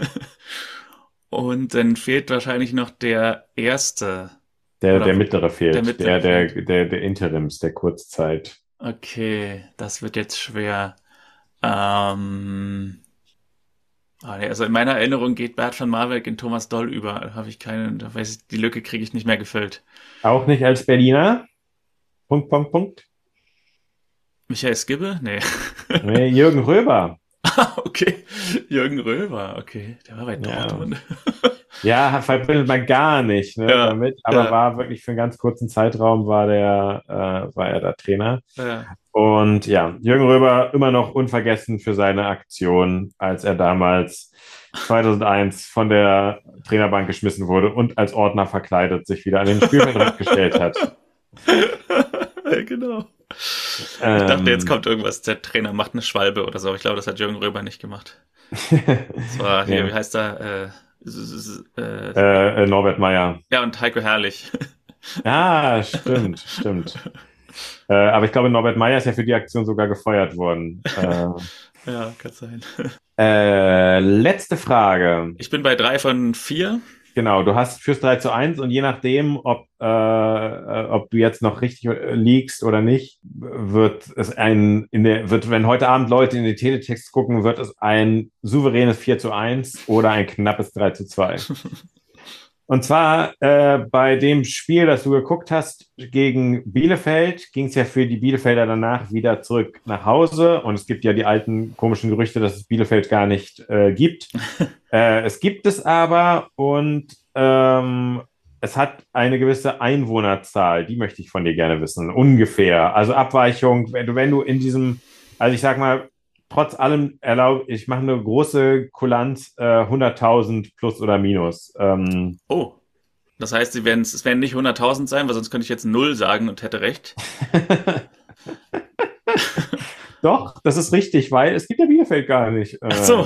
Und dann fehlt wahrscheinlich noch der erste. Der mittlere fehlt, Der mittlere fehlt. der Interims, der Kurzzeit. Okay, das wird jetzt schwer. Nee, also in meiner Erinnerung geht Bert van Marwijk in Thomas Doll über. Da weiß ich, die Lücke kriege ich nicht mehr gefüllt. Auch nicht als Berliner? Punkt, Punkt, Punkt. Michael Skibbe? Nee. Nee, Jürgen Röber. Okay. Jürgen Röber, okay. Der war bei Dortmund. Ja, verbindet man gar nicht, ne, Ja, damit, aber ja, war wirklich für einen ganz kurzen Zeitraum war er da Trainer. ja. Und ja, Jürgen Röber immer noch unvergessen für seine Aktion, als er damals 2001 von der Trainerbank geschmissen wurde und als Ordner verkleidet sich wieder an den Spielfeldrand gestellt hat. Genau. Ich dachte, jetzt kommt irgendwas, der Trainer macht eine Schwalbe oder so. Ich glaube, das hat Jürgen Röber nicht gemacht. Das war hier, Ja. wie heißt er? Norbert Meyer. Ja, und Heiko Herrlich. Ja, stimmt. Aber ich glaube, Norbert Meyer ist ja für die Aktion sogar gefeuert worden. Ja, kann sein. Letzte Frage. Ich bin bei 3 von 4. Genau, du führst 3:1 und je nachdem, ob du jetzt noch richtig liegst oder nicht, wenn heute Abend Leute in den Teletext gucken, wird es ein souveränes 4:1 oder ein knappes 3:2. Und zwar bei dem Spiel, das du geguckt hast gegen Bielefeld, ging es ja für die Bielefelder danach wieder zurück nach Hause. Und es gibt ja die alten komischen Gerüchte, dass es Bielefeld gar nicht gibt. Es gibt es aber und es hat eine gewisse Einwohnerzahl. Die möchte ich von dir gerne wissen. Ungefähr. Also Abweichung, wenn du in diesem, also ich sag mal, trotz allem ich mache eine große Kulanz, 100.000 plus oder minus. Oh, das heißt, es werden nicht 100.000 sein, weil sonst könnte ich jetzt 0 sagen und hätte recht. Doch, das ist richtig, weil es gibt ja Bielefeld gar nicht. Ach so.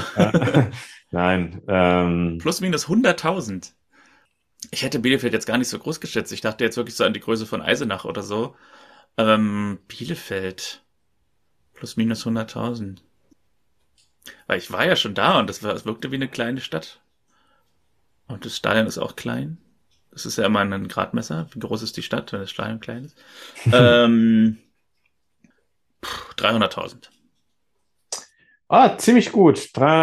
Nein. Plus minus 100.000. Ich hätte Bielefeld jetzt gar nicht so groß geschätzt. Ich dachte jetzt wirklich so an die Größe von Eisenach oder so. Bielefeld. Plus minus 100.000. Weil ich war ja schon da und es wirkte wie eine kleine Stadt. Und das Stadion ist auch klein. Das ist ja immer ein Gradmesser. Wie groß ist die Stadt, wenn das Stadion klein ist? 300.000. Ziemlich gut.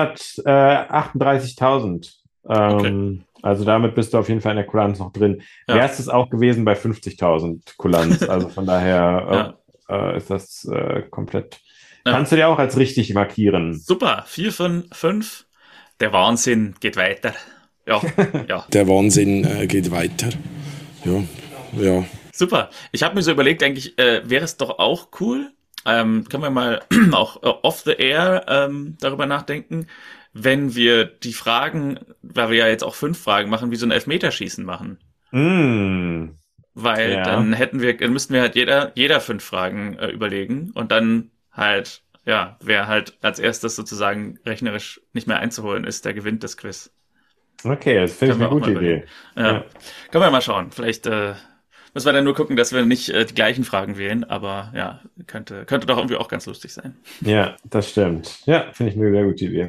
338.000. Okay. Also damit bist du auf jeden Fall in der Kulanz noch drin. Ja. Wärst es auch gewesen bei 50.000 Kulanz. Also von daher ist das komplett. Ja. Kannst du dir auch als richtig markieren. Super. 4 von 5. Der Wahnsinn geht weiter. Ja. Der Wahnsinn geht weiter. Ja. Super. Ich habe mir so überlegt, eigentlich wäre es doch auch cool, können wir mal auch off the air darüber nachdenken, wenn wir die Fragen, weil wir ja jetzt auch 5 Fragen machen, wie so ein Elfmeterschießen machen. Weil dann müssten wir halt jeder 5 Fragen überlegen und dann halt, ja, wer halt als erstes sozusagen rechnerisch nicht mehr einzuholen ist, der gewinnt das Quiz. Okay, das finde ich eine gute Idee. Ja. Können wir mal schauen. Vielleicht müssen wir dann nur gucken, dass wir nicht die gleichen Fragen wählen, aber ja, könnte doch irgendwie auch ganz lustig sein. Ja, das stimmt. Ja, finde ich eine sehr gute Idee.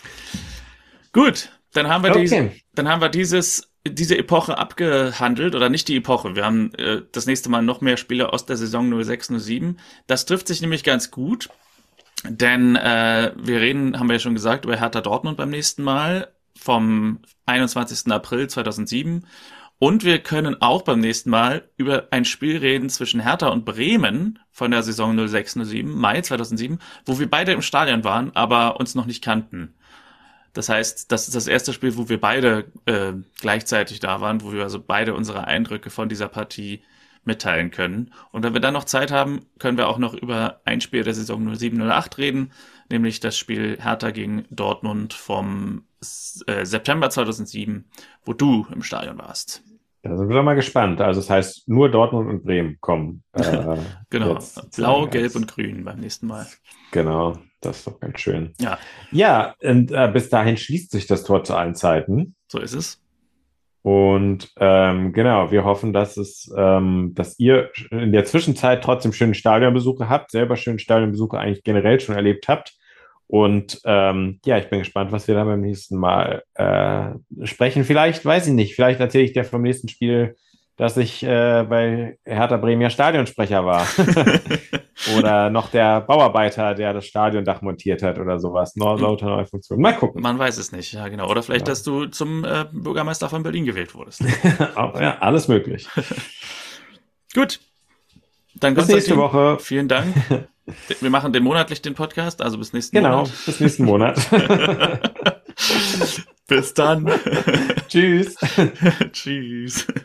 Gut, dann haben wir diese Epoche abgehandelt, oder nicht die Epoche. Wir haben das nächste Mal noch mehr Spiele aus der Saison 06/07. Das trifft sich nämlich ganz gut, denn wir reden, haben wir ja schon gesagt, über Hertha Dortmund beim nächsten Mal vom 21. April 2007. Und wir können auch beim nächsten Mal über ein Spiel reden zwischen Hertha und Bremen von der Saison 06/07, Mai 2007, wo wir beide im Stadion waren, aber uns noch nicht kannten. Das heißt, das ist das erste Spiel, wo wir beide gleichzeitig da waren, wo wir also beide unsere Eindrücke von dieser Partie mitteilen können. Und wenn wir dann noch Zeit haben, können wir auch noch über ein Spiel der Saison 07/08 reden, nämlich das Spiel Hertha gegen Dortmund vom September 2007, wo du im Stadion warst. Da sind wir doch mal gespannt. Also das heißt, nur Dortmund und Bremen kommen. Genau, Blau, Gelb und Grün beim nächsten Mal. Genau, das ist doch ganz schön. Ja, und bis dahin schließt sich das Tor zu allen Zeiten. So ist es. Und genau, wir hoffen, dass ihr in der Zwischenzeit trotzdem schöne Stadionbesuche habt, selber schöne Stadionbesuche eigentlich generell schon erlebt habt. Und ich bin gespannt, was wir da beim nächsten Mal sprechen. Vielleicht, weiß ich nicht, vielleicht erzähle ich dir vom nächsten Spiel, dass ich bei Hertha Bremen ja Stadionsprecher war. Oder noch der Bauarbeiter, der das Stadiondach montiert hat oder sowas. Lauter neue Funktionen. Mal gucken. Man weiß es nicht, ja genau. Oder vielleicht, dass du zum Bürgermeister von Berlin gewählt wurdest. Ja, alles möglich. Gut. Dann bis nächste Woche. Vielen Dank. Wir machen monatlich den Podcast, also bis nächsten Monat. Genau, bis nächsten Monat. Bis dann. Tschüss. Tschüss.